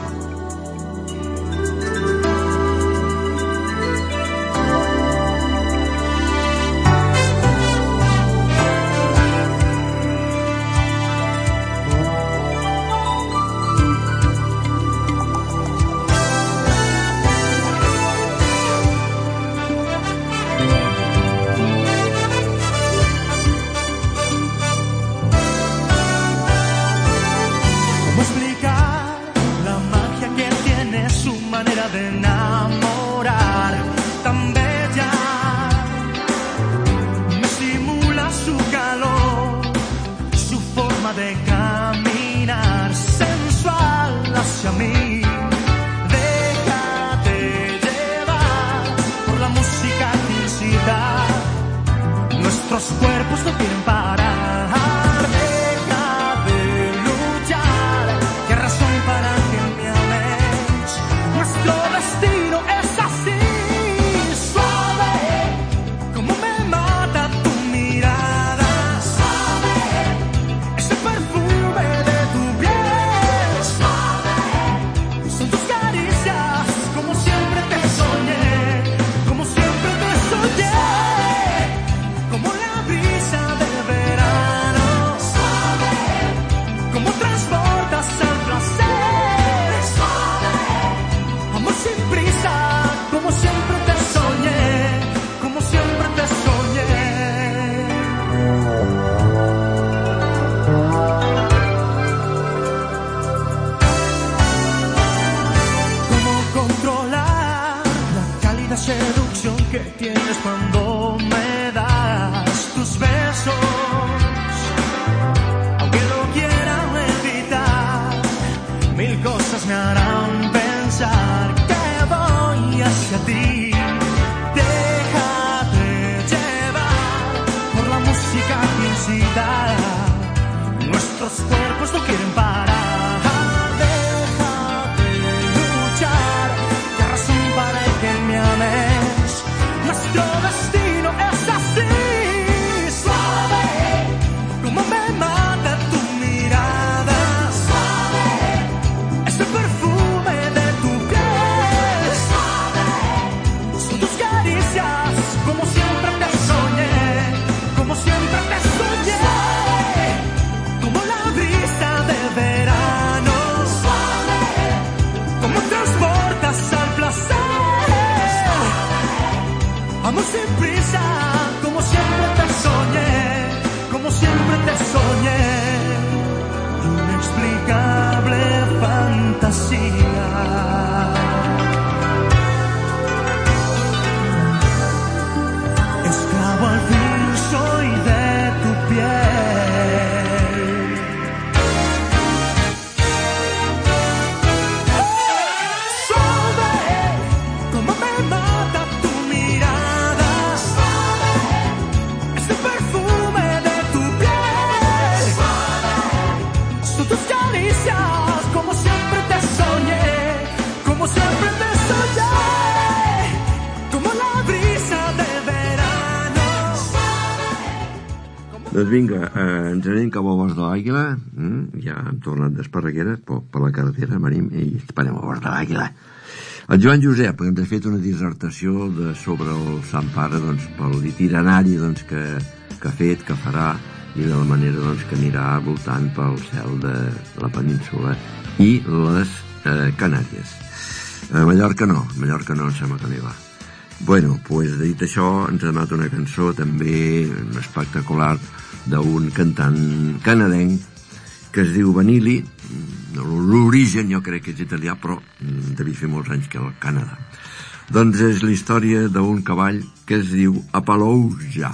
Como la brisa del verano. ti. Déjate llevar por la música que incita. Nuestros cuerpos no quieren parar. Déjate luchar. ¿Qué razón para que me ames? Nuestro destino es así. Suave, como me mata tu mirada. Suave, ese perfume de tu piel. Suave, son tus caricias, como siempre te soñé. Como siempre te soñé. Como la brisa de verano. Suave, como transportas al placer. Amor sin prisa, como siempre te soñé, como siempre te soñé. Inexplicable fantasía. Esclavo al fin soy de tu piel. Suave, como me mata tu mirada. Suave, ese perfume de tu piel. Suave, son tus caricias, como siempre te soñé, como siempre te soñé. Como la brisa de verano. Doncs vinga, eh, ens anem cap a Bosc de l'Àguila. Mm, ja hem tornat d'Esparreguera per, per la carretera, venim i esperem a Bosc de l'Àguila. El Joan Josep ens ha fet una dissertació de, sobre el Sant Pare, doncs, pel itinerari doncs, que, que ha fet, que farà, i de la manera doncs, que anirà voltant pel cel de la península i les eh, Canàries. A Mallorca no, a Mallorca no em sembla que no hi va. Bueno, pues, dit això, ens ha donat una cançó també espectacular d'un cantant canadenc que es diu Vanilli. L'origen jo crec que és italià, però devia fer molts anys que al Canadà. Doncs és la història d'un cavall que es diu Apalouja.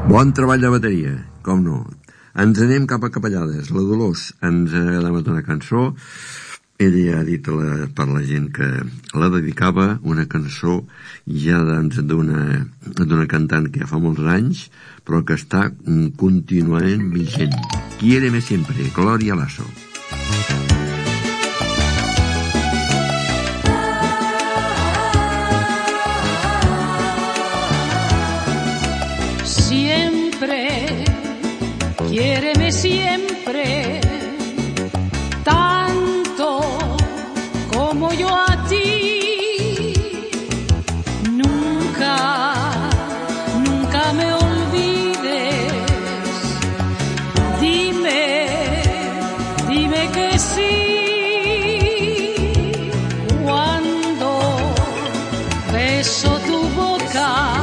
Bon treball de bateria, com no. Ens anem cap a Capellades. La Dolors ens ha demanat una cançó. Ella ha dit la, per la gent que la dedicava, una cançó ja doncs, d'una d'una cantant que ja fa molts anys, però que està continuament vigent. Quiéreme siempre, Gloria Lasso. Siempre, quiéreme siempre, tanto como yo a ti. Nunca, nunca me olvides. Dime, dime que sí. Cuando beso tu boca,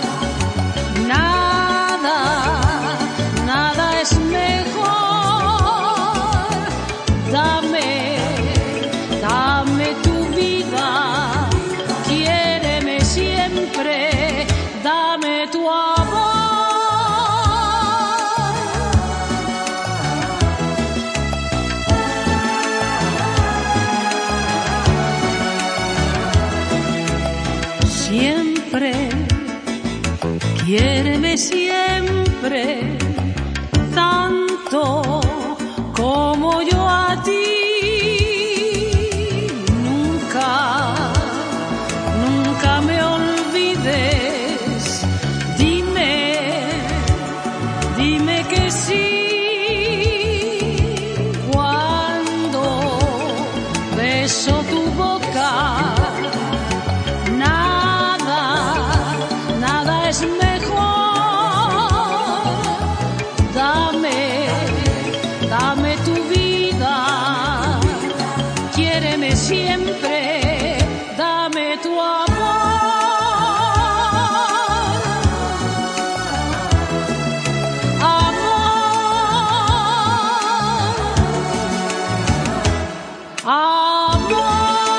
quiéreme siempre, tanto como yo a ti. Nunca, nunca me olvides. Dime, dime que sí. Cuando beso tu boca, nada, nada es mejor. Siempre, dame tu amor, amor, amor.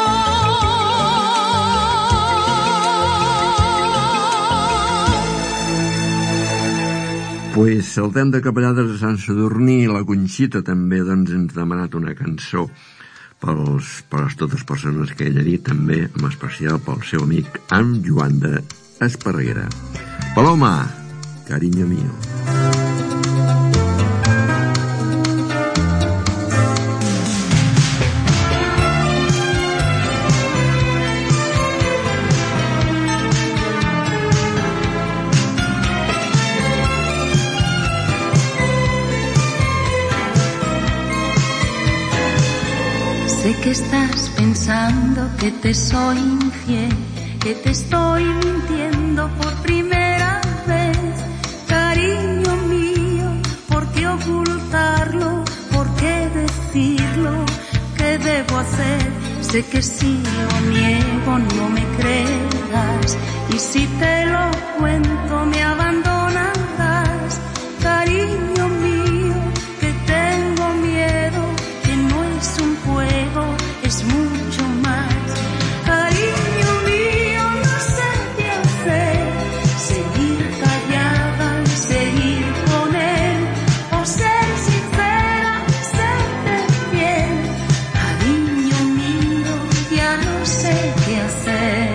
Pues saltem de Capellades a Sant Sadurní. La Conxita també doncs, ens ha demanat una cançó pels, per les totes les persones que ella ha dit, també en especial pel seu amic en Joan de Esparreguera. Paloma, cariño mío. Sé que estás pensando que te soy infiel, que te estoy mintiendo por primera vez. Cariño mío, ¿por qué ocultarlo? ¿Por qué decirlo? ¿Qué debo hacer? Sé que si lo niego no me creerás, y si te lo cuento me abandonarás. Cariño mío, que tengo miedo, que no es un juego, es mucho más. Cariño mío, no sé qué hacer, seguir callada y seguir con él, o ser sincera, serte fiel. Cariño mío, ya no sé qué hacer.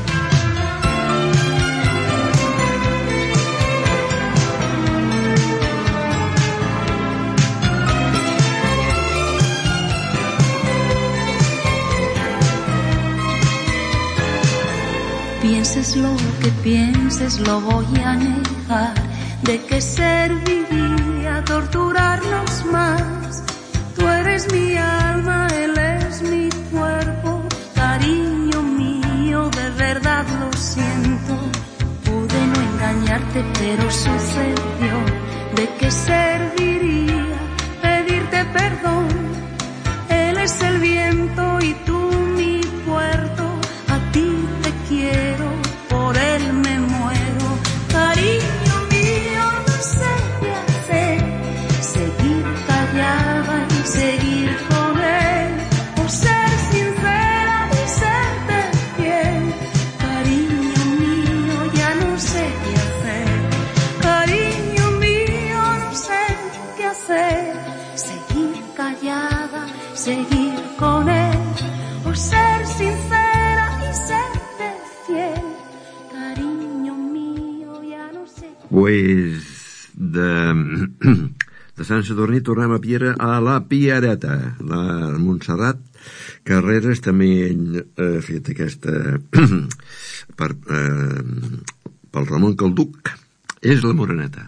Pienses lo que pienses, lo voy a negar. ¿De qué serviría torturarnos más? Tú eres mi alma, él es mi cuerpo. Cariño mío, de verdad lo siento. Pude no engañarte, pero sucedió. ¿De qué serviría pedirte perdón? Él es el viento y tú mi puerto. A ti te quiero, por él me muero. Cariño mío, no sé qué hacer, seguir callada y seguir con él, o ser sincera y serte fiel. Cariño mío, ya no sé qué hacer. Cariño Pues de, de Sant Sadurní tornem a Piera, a la Piereta. La Montserrat Carreras també ha fet aquesta per, eh, pel Ramon Calduc. És la Moreneta.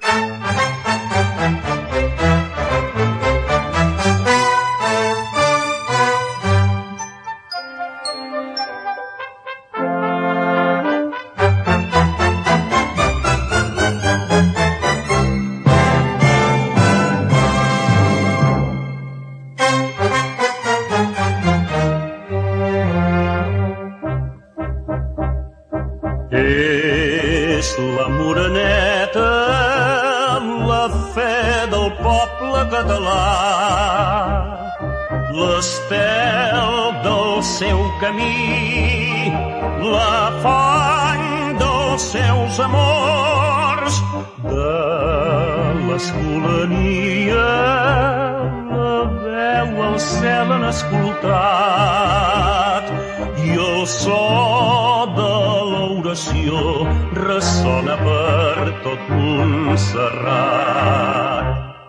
És la Moreneta, la fe del poble català, l'estel del seu camí, l'afany dels seus amors, de l'escolania, la veu al cel han escoltat, i el so de l'oració ressona per tot Montserrat.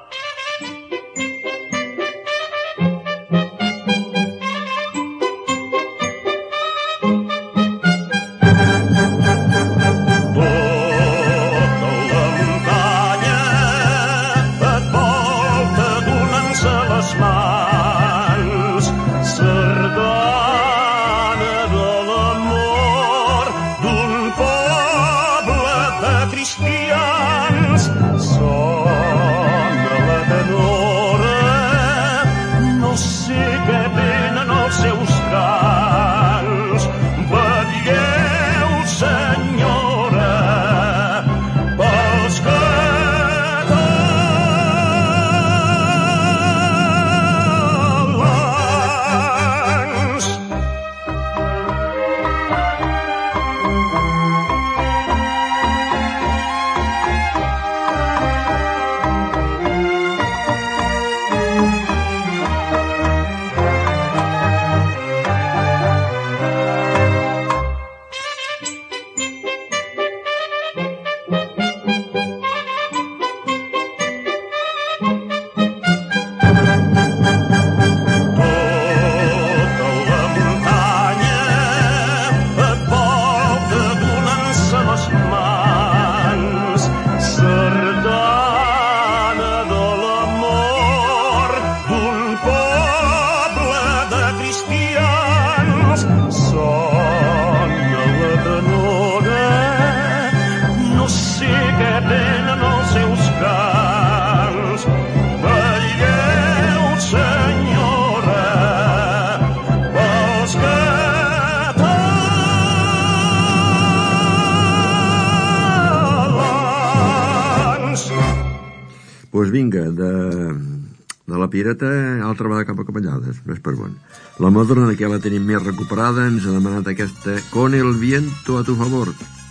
Pues vinga, de, de la Piereta, altra vegada cap a Capellades, més per bon. La Madrona, que ja la tenim més recuperada, ens ha demanat aquesta Con el viento a tu favor.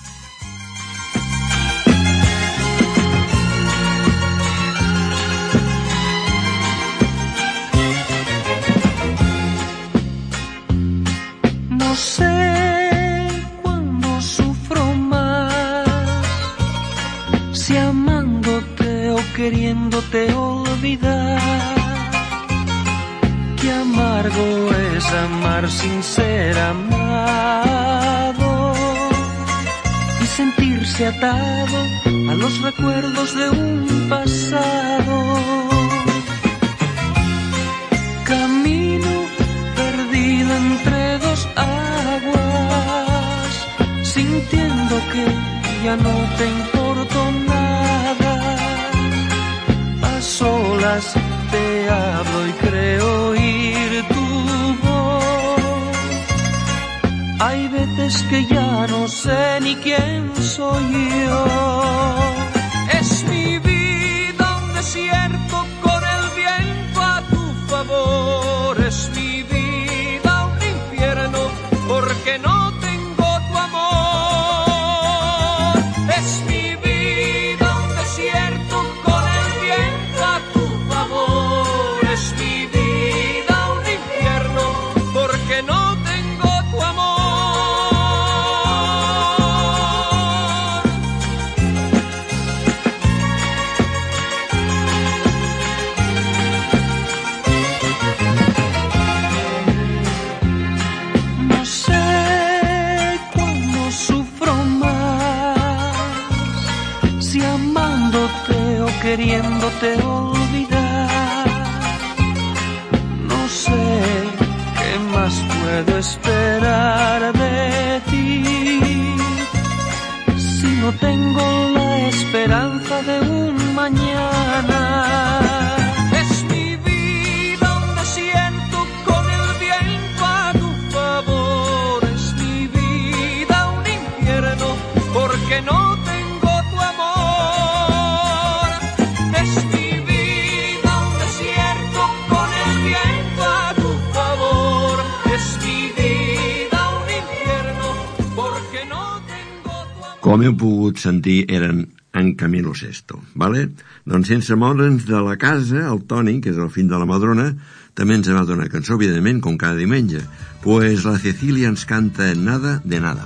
No sé cuándo sufro más, si amándote o queriéndote olvidar. Qué amargo es amar sin ser amado y sentirse atado a los recuerdos de un pasado. Camino perdido entre dos aguas, sintiendo que ya no te importo nada. A solas te hablo y creo oír tu voz. Hay veces que ya no sé ni quién soy yo. Es mi vida un desierto con el viento a tu favor. Es mi vida un infierno porque no tengo tu amor. Es mi vida un desierto con el viento a tu favor. Es mi vida un infierno porque no tengo tu amor. si amándote o queriéndote olvidar. No sé qué más puedo esperar de ti si no tengo la esperanza de un mañana. Es mi vida un desierto con el viento a tu favor. Es mi vida un infierno porque no tengo tu amor. Es mi vida un desierto con el viento a tu favor. Es mi vida un infierno porque no tengo tu amor. Com heu pogut sentir, eren en Camilo Sesto, vale? Doncs sense moure'ns de la casa, el Toni, que és el fill de la Madrona, també ens ha donat una cançó, evidentment, com cada diumenge. Pues la Cecilia ens canta Nada de Nada.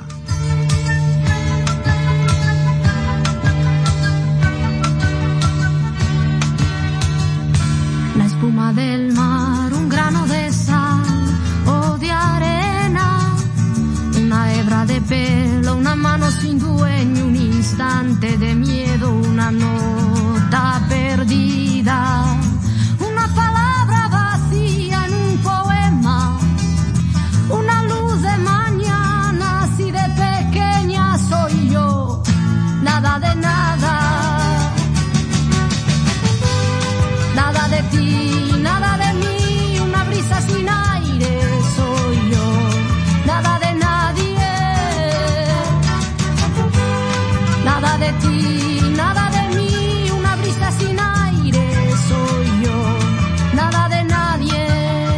La espuma del mar, un grano de sal o de arena, una hebra de pelo, una mano sin dueño, un instante de miedo, una nota perdida, una palabra vacía en un poema, una luz de mañana, así de pequeña soy yo, nada de nada, nada de ti, nada de mí, una brisa sin aire soy yo, nada de nadie, nada de ti, nada de mí, una brisa sin aire soy yo, nada de nadie.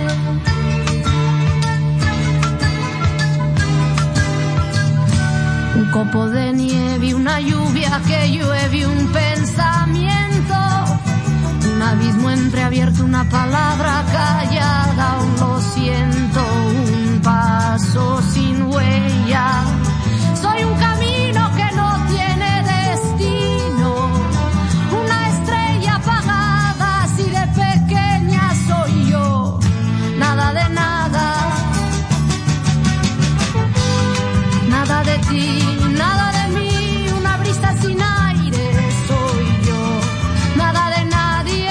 Un copo de nieve, una lluvia que llueve, un pensamiento, un abismo entreabierto, una palabra callada, un lo siento, un paso sin huella. Soy un camino que no tiene destino, una estrella apagada, así de pequeña soy yo, nada de nada, nada de ti, nada de mí, una brisa sin aire soy yo, nada de nadie,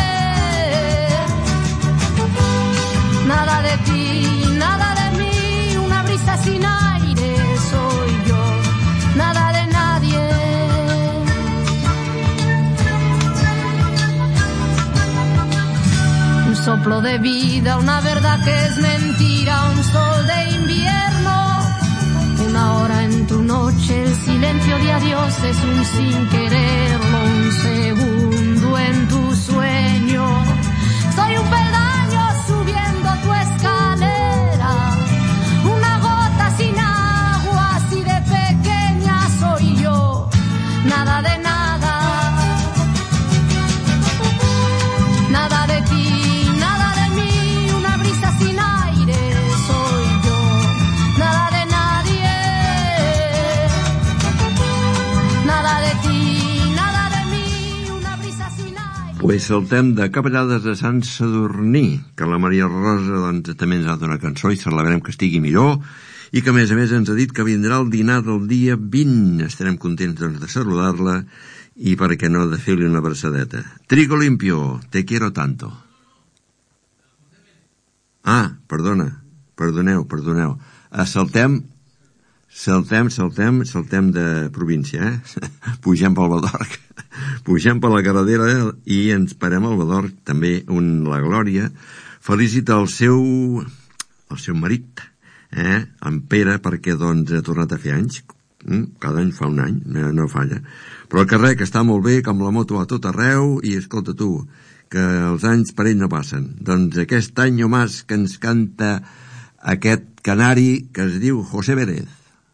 nada de ti, nada de mí, una brisa sin aire soy yo, nada de nadie. Un soplo de vida, una verdad que es mentira, un sol de invierno, una hora en tu noche, el silencio de adiós es un sin quererlo, un segundo en tu sueño. Soy un peldaño subiendo tu escalera, una gota sin agua, así de pequeña soy yo, nada de nada, nada de ti, nada de mí, una brisa sin aire soy yo, nada de nadie, nada de ti, nada de mí, una brisa sin aire. Pues saltem de Capellades de Sant Sadurní, que la Maria Rosa doncs, també ens ha donat una cançó i celebrem que estigui millor i que a més a més ens ha dit que vindrà el dinar del dia vint. Estarem contents doncs, de saludar-la i per què no de fer-li una abraçadeta. Trigo limpio, te quiero tanto. Ah, perdona, perdoneu, perdoneu. Uh, saltem, saltem, saltem, saltem de província, eh? Pugem pel Badorc, pugem per la carretera i ens parem al Badorc, també un, la Glòria, felicita el seu, el seu marit, eh? En Pere, perquè doncs ha tornat a fer anys, cada any fa un any, no, no falla, però el carrer que està molt bé, que amb la moto a tot arreu, i escolta tu, que els anys per ell no passen. Doncs aquest any o más que ens canta aquest canari que es diu José Vélez.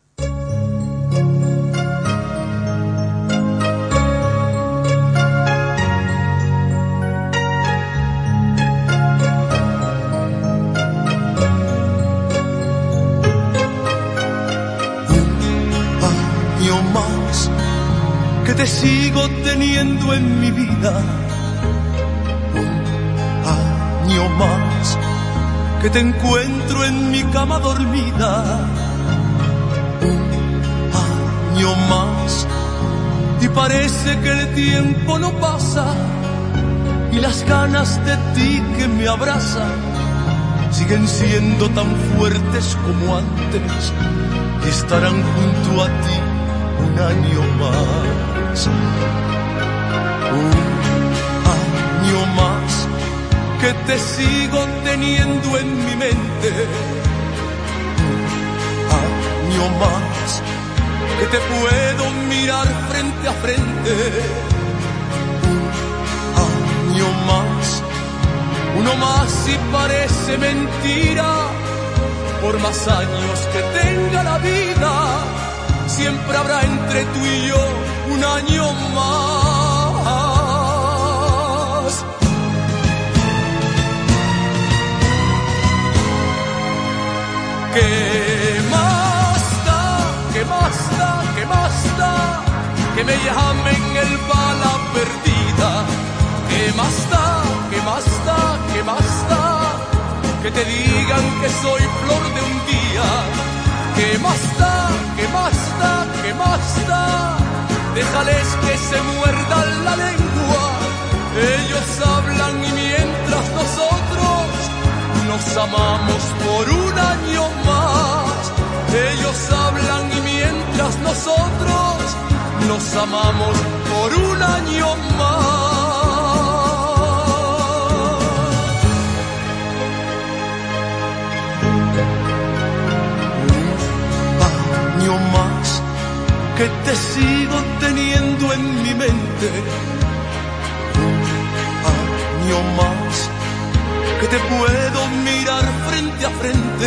Que te sigo teniendo en mi vida, un año más que te encuentro en mi cama dormida, un año más y parece que el tiempo no pasa y las ganas de ti que me abrazan siguen siendo tan fuertes como antes y estarán junto a ti un año más. Un año más que te sigo teniendo en mi mente. Un año más que te puedo mirar frente a frente. Un año más, uno más y parece mentira. Por más años que tenga la vida, siempre habrá entre tú y yo un año más. ¿Qué más da? ¿Qué más da? ¿Qué más da? Que me llamen el bala perdida. ¿Qué más da? ¿Qué más da? ¿Qué más da? Que te digan que soy flor de un día. ¿Qué más da? ¿Qué más da? ¿Qué más da? Déjales que se muerdan la lengua. Ellos hablan y mientras nosotros nos amamos por un año más. Ellos hablan y mientras nosotros nos amamos por un año más. Más que te sigo teniendo en mi mente. Un año más que te puedo mirar frente a frente.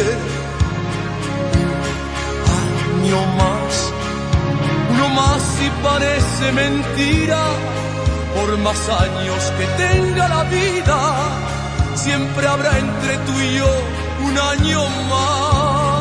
Un año más, uno más y parece mentira. Por más años que tenga la vida, siempre habrá entre tú y yo un año más.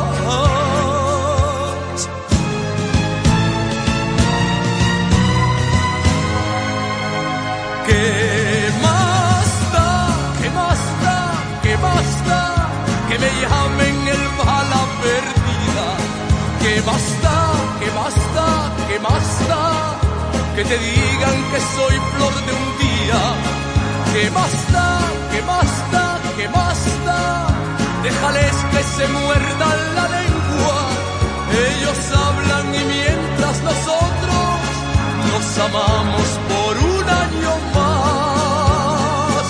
¿Qué más da? ¿Qué más da? ¿Qué más da? Que me llamen el bala perdida. ¿Qué más da? ¿Qué más da? ¿Qué más da? Que te digan que soy flor de un día. ¿Qué más da? ¿Qué más da? ¿Qué más da? Déjales que se muerdan la lengua. Ellos hablan y mientras nosotros nos amamos por un año más.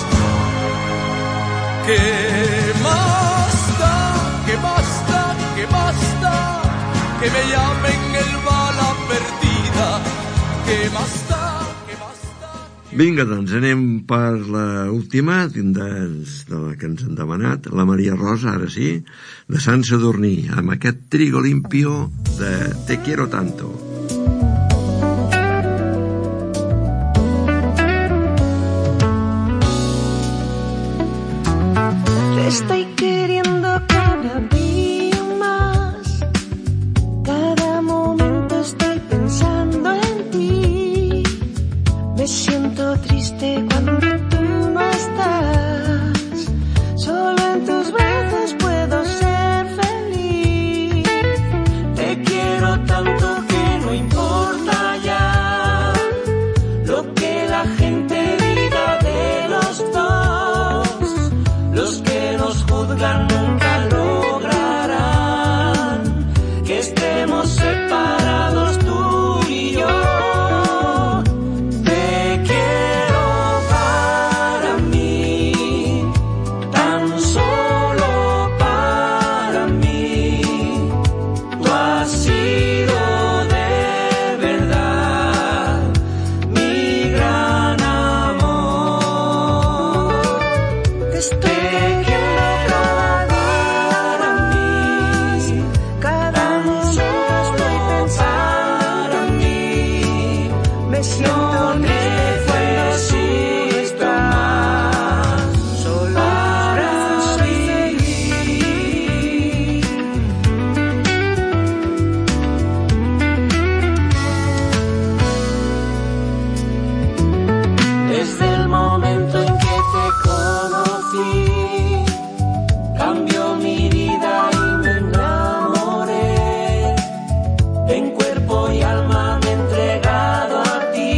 ¿Qué más da? ¿Qué más da? ¿Qué más da? Que me llamen el bala perdida. ¿Qué más da? ¿Qué más da? Vinga, doncs anem per l'última de, de la que ens han demanat, la Maria Rosa, ara sí, de Sant Sadurní, amb aquest Trigo Limpio de Te Quiero Tanto. Estoy queriendo cada día más, cada momento estoy pensando en ti. Me siento triste cuando tú no estás, solo en tus brazos puedo ser feliz. Te quiero tanto que no importa ya lo que la gente diga de los dos, los que nos juzgan nunca lograrán que estemos separados tú y yo. Te quiero para mí, tan solo para mí. Tú has sido de verdad mi gran amor. Te estoy en cuerpo y alma me he entregado a ti.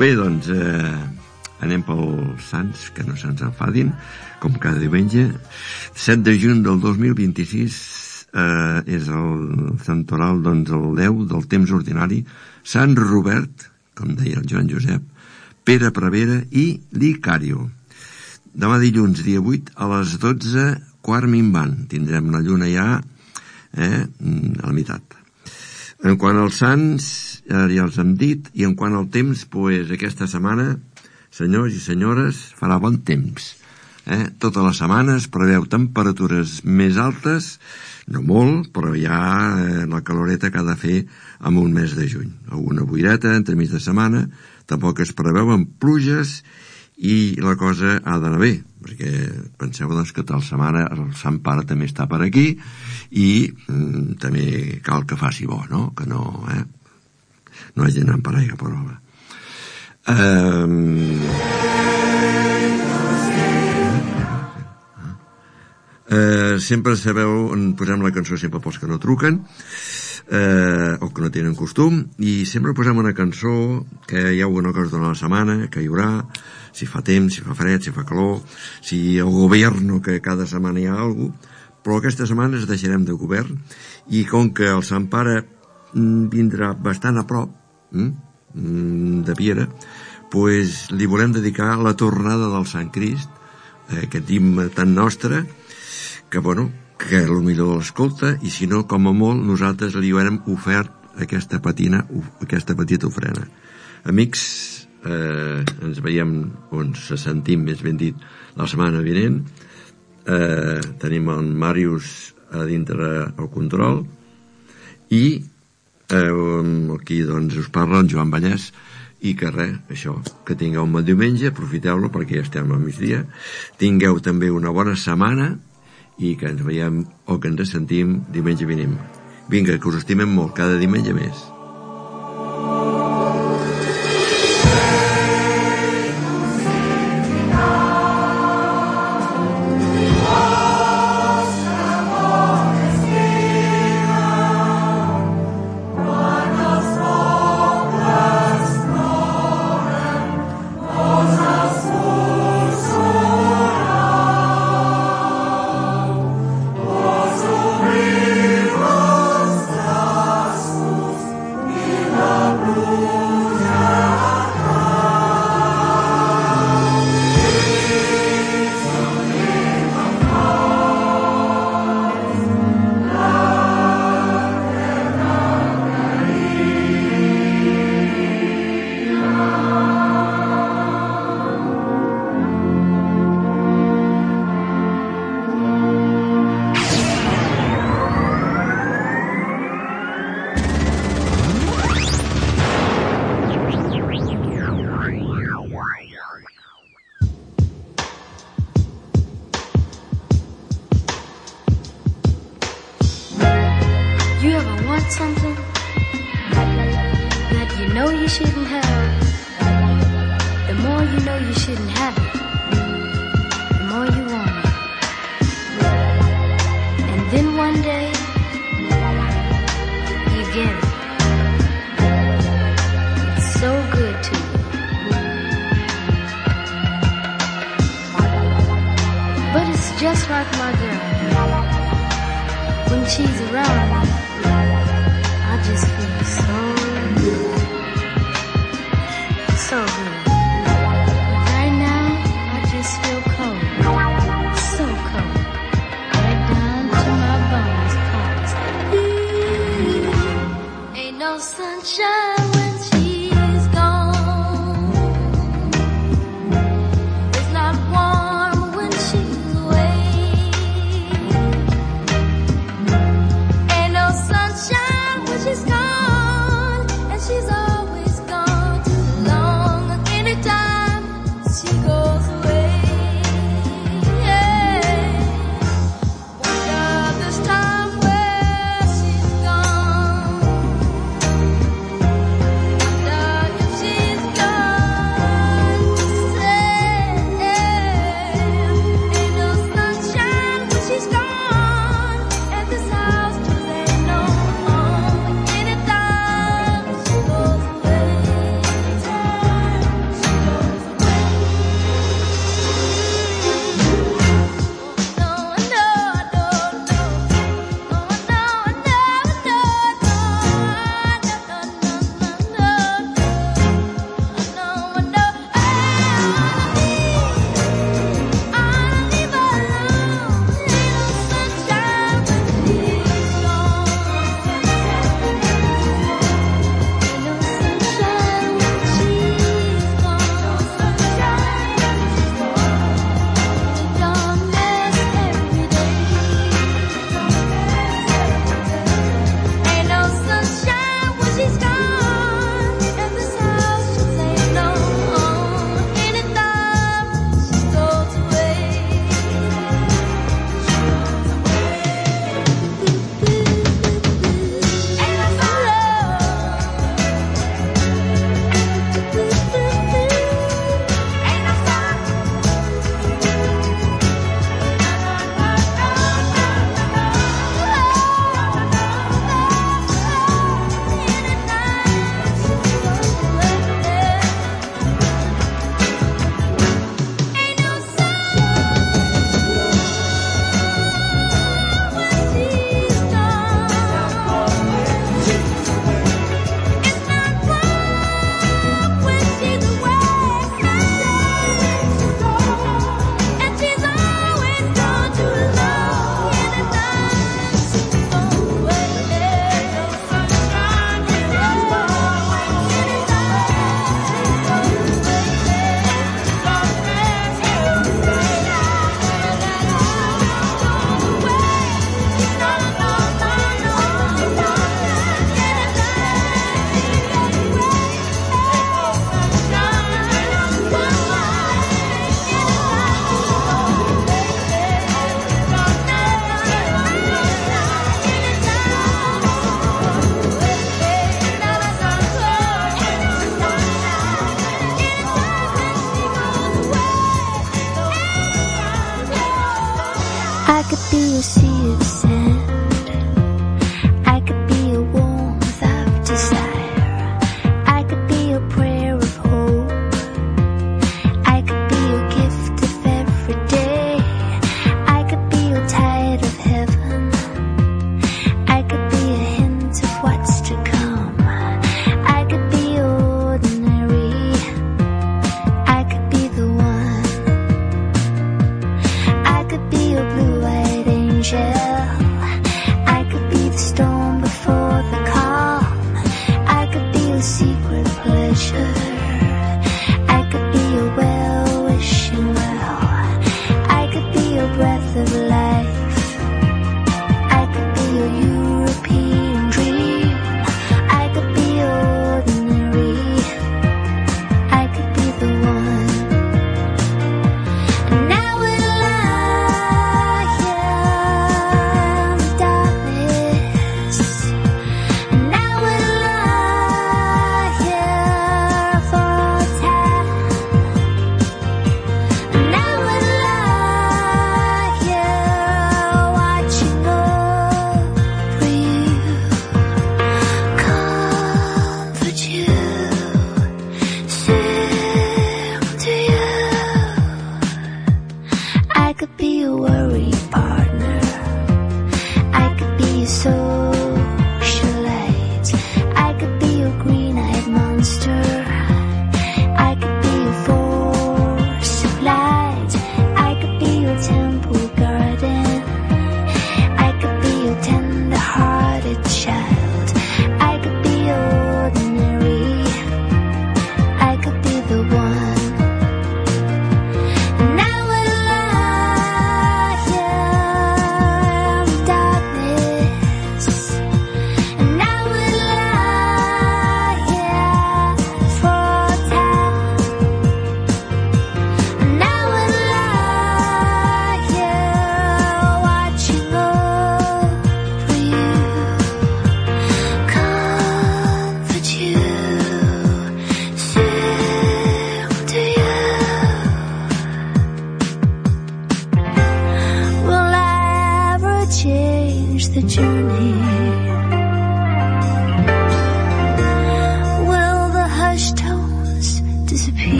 Bé, doncs, eh, anem pels Sants, que no se'ns enfadin, com cada diumenge. set de juny del dos mil vint-i-sis eh, és el santoral, doncs, el deu del temps ordinari, Sant Robert, com deia el Joan Josep, Pere Prevera i l'Icàrio. Demà dilluns, dia vuit, a les dotze, quart minvant. Tindrem la lluna ja eh, a la meitat. En quant als sants, ja els hem dit, i en quant al temps, pues, aquesta setmana, senyors i senyores, farà bon temps. Eh? Tota la setmana es preveu temperatures més altes, no molt, però ja eh, la caloreta que ha de fer en un mes de juny. Alguna boireta entre mig de setmana, tampoc es preveuen pluges i la cosa ha d'anar bé, perquè penseu doncs, que tal setmana el Sant Pare també està per aquí i mm, també cal que faci bo, no? Que no, eh? No hagi anat per aigua per obra. Um... Uh, sempre sabeu on posem la cançó, sempre pels que no truquen uh, o que no tenen costum, i sempre posem una cançó que hi ha alguna cosa durant la setmana, que hi haurà, si fa temps, si fa fred, si fa calor, si el govern, que cada setmana hi ha alguna cosa, però aquesta setmana es deixarem de govern, i com que el Sant Pare vindrà bastant a prop mm, de Piera, pues li volem dedicar la tornada del Sant Crist, eh, aquest himne tan nostre, que, bueno, que potser l'escolta, i si no, com a molt, nosaltres li haurem ofert aquesta, patina, aquesta petita ofrena. Amics, eh, ens veiem, o ens sentim, més ben dit, la setmana vinent. Eh, tenim el Màrius a dintre el control, i eh, aquí, doncs, us parla en Joan Vallès, i que res, això, que tingueu un bon diumenge, aprofiteu-lo perquè ja estem al migdia, tingueu també una bona setmana, i que ens veiem o que ens sentim diumenge vinent. Vinga, que us estimem molt, cada diumenge més.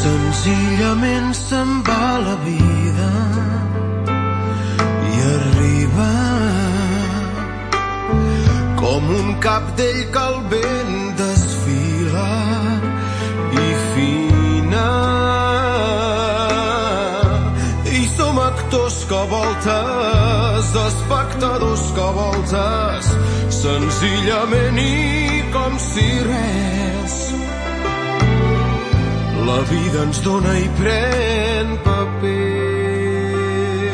Senzillament se'n va la vida i arriba com un cabdell que el vent desfila i fina. I som actors que voltes, espectadors que voltes, senzillament i com si res. La vida ens dona i pren paper.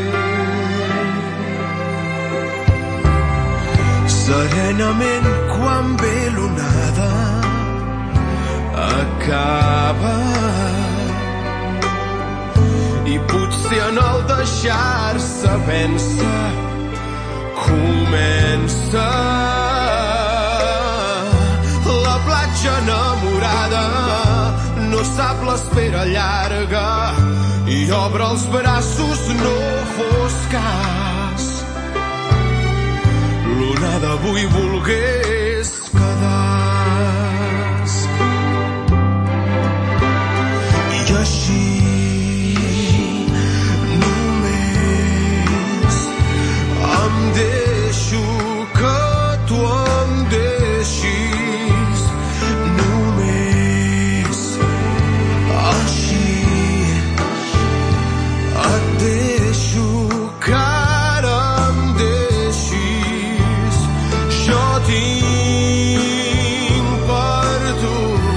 Serenament, quan ve l'onada, acaba. I potser en el deixar-se vèncer comença la platja enamorada. No sap l'espera llarga i obre els braços, no fos cas l'onada avui volgués quedar. I així només em deixo que tu em deixis. Només així et deixo que ara em deixis. Jo tinc per tu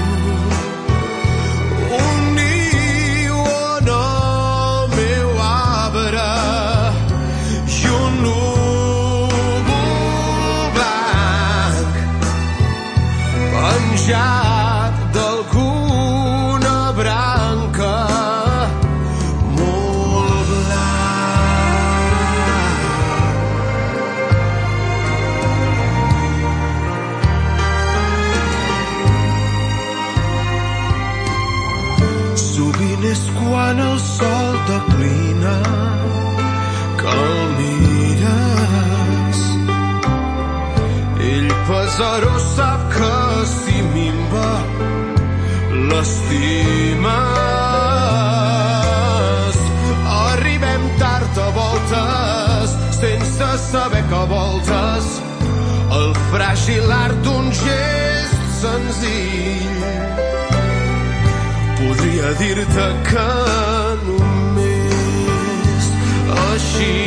un niu en el meu arbre i un núvol blanc penjat d'alguna branca molt blanc. Sovint és quan el sol declina que el mires. Ell pesarós sap que si minva l'estimes. Arribem tard a voltes sense saber que voltes el fràgil art d'un gest senzill. Podria dir-te que només així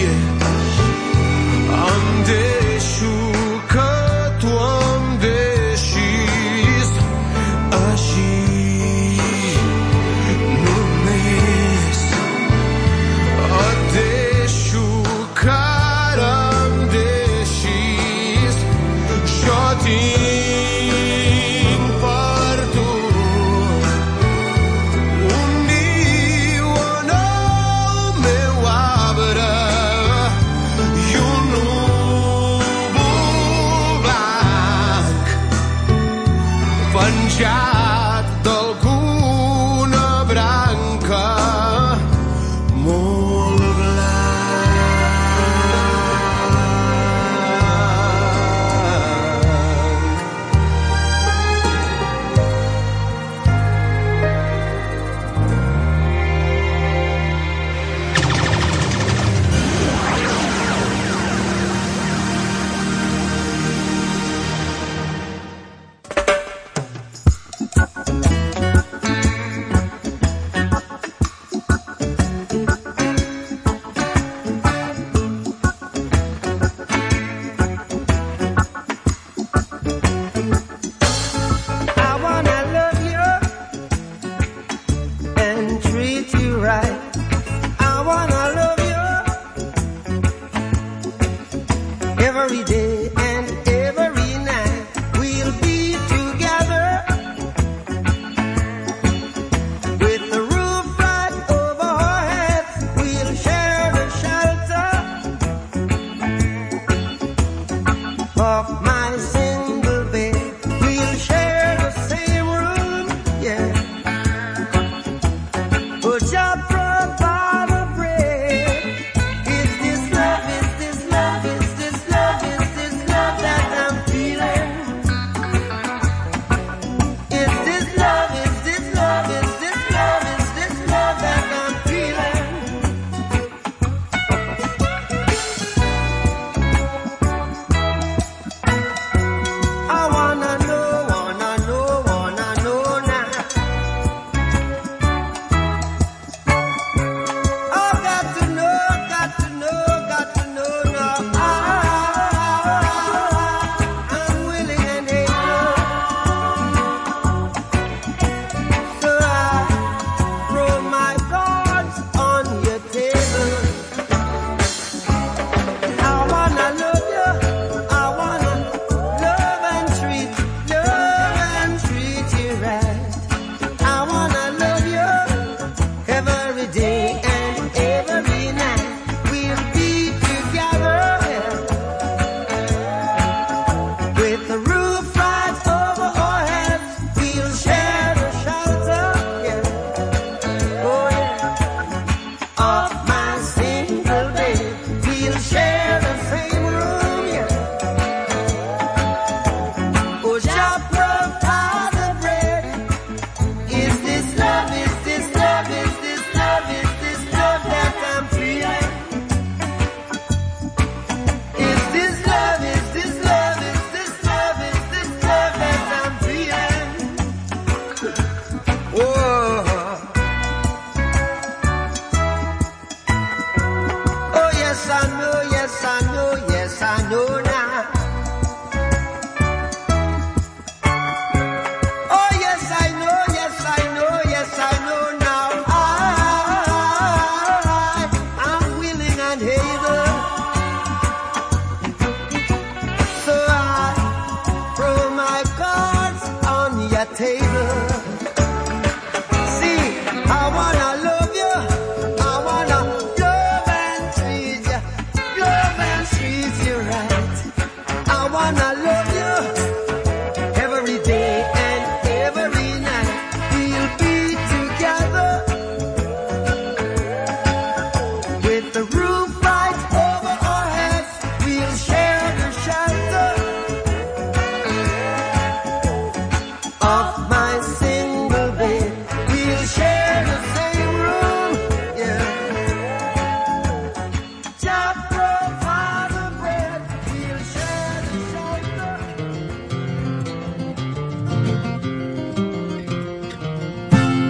em deixo que tu em deixis. Així només et deixo que ara em deixis. Jo tinc per tu un niu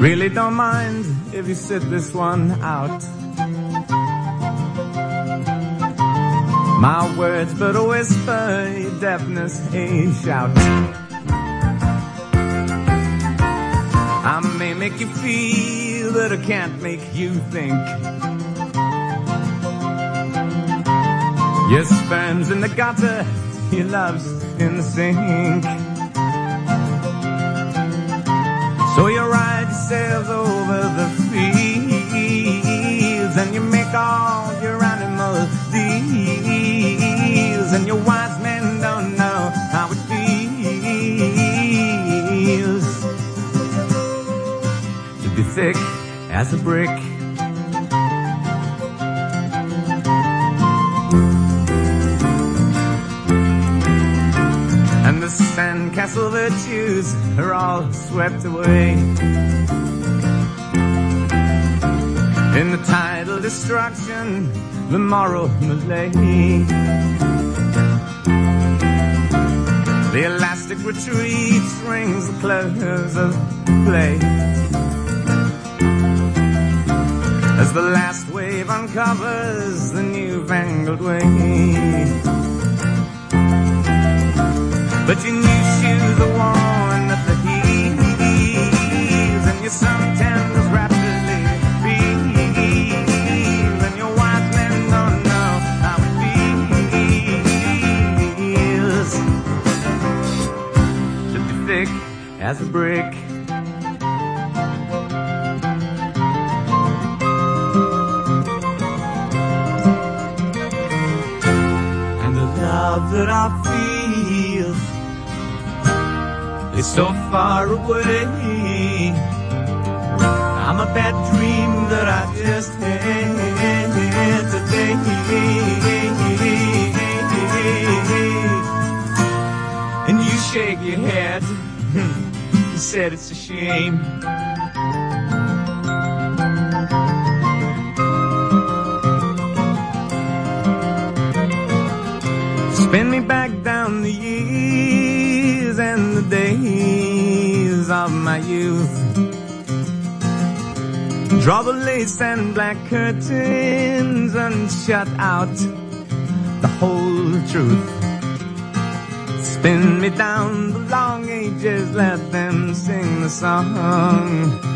Really don't mind if you sit this one out. My words but a whisper, your deafness a shout. I may make you feel, but I can't make you think. Your sperm's in the gutter, your love's in the sink. So you ride your sails over the fields, and you make all your animal deals, and your wise men don't know how it feels to be thick as a brick. And the sandcastle virtues are all swept away in the tidal destruction, the moral malaise. The elastic retreat rings the close of play as the last wave uncovers the newfangled way. But your new shoes are worn at the heels, and your suntan is rapidly peels, and your wise men don't know how it feels to be thick as a brick. And the love that I feel is so far away. I'm a bad dream that I just had today. And you shake your head, you said it's a shame. Spin me back down the years and the days of my youth. Draw the lace and black curtains and shut out the whole truth. Spin me down the long ages, let them sing the song.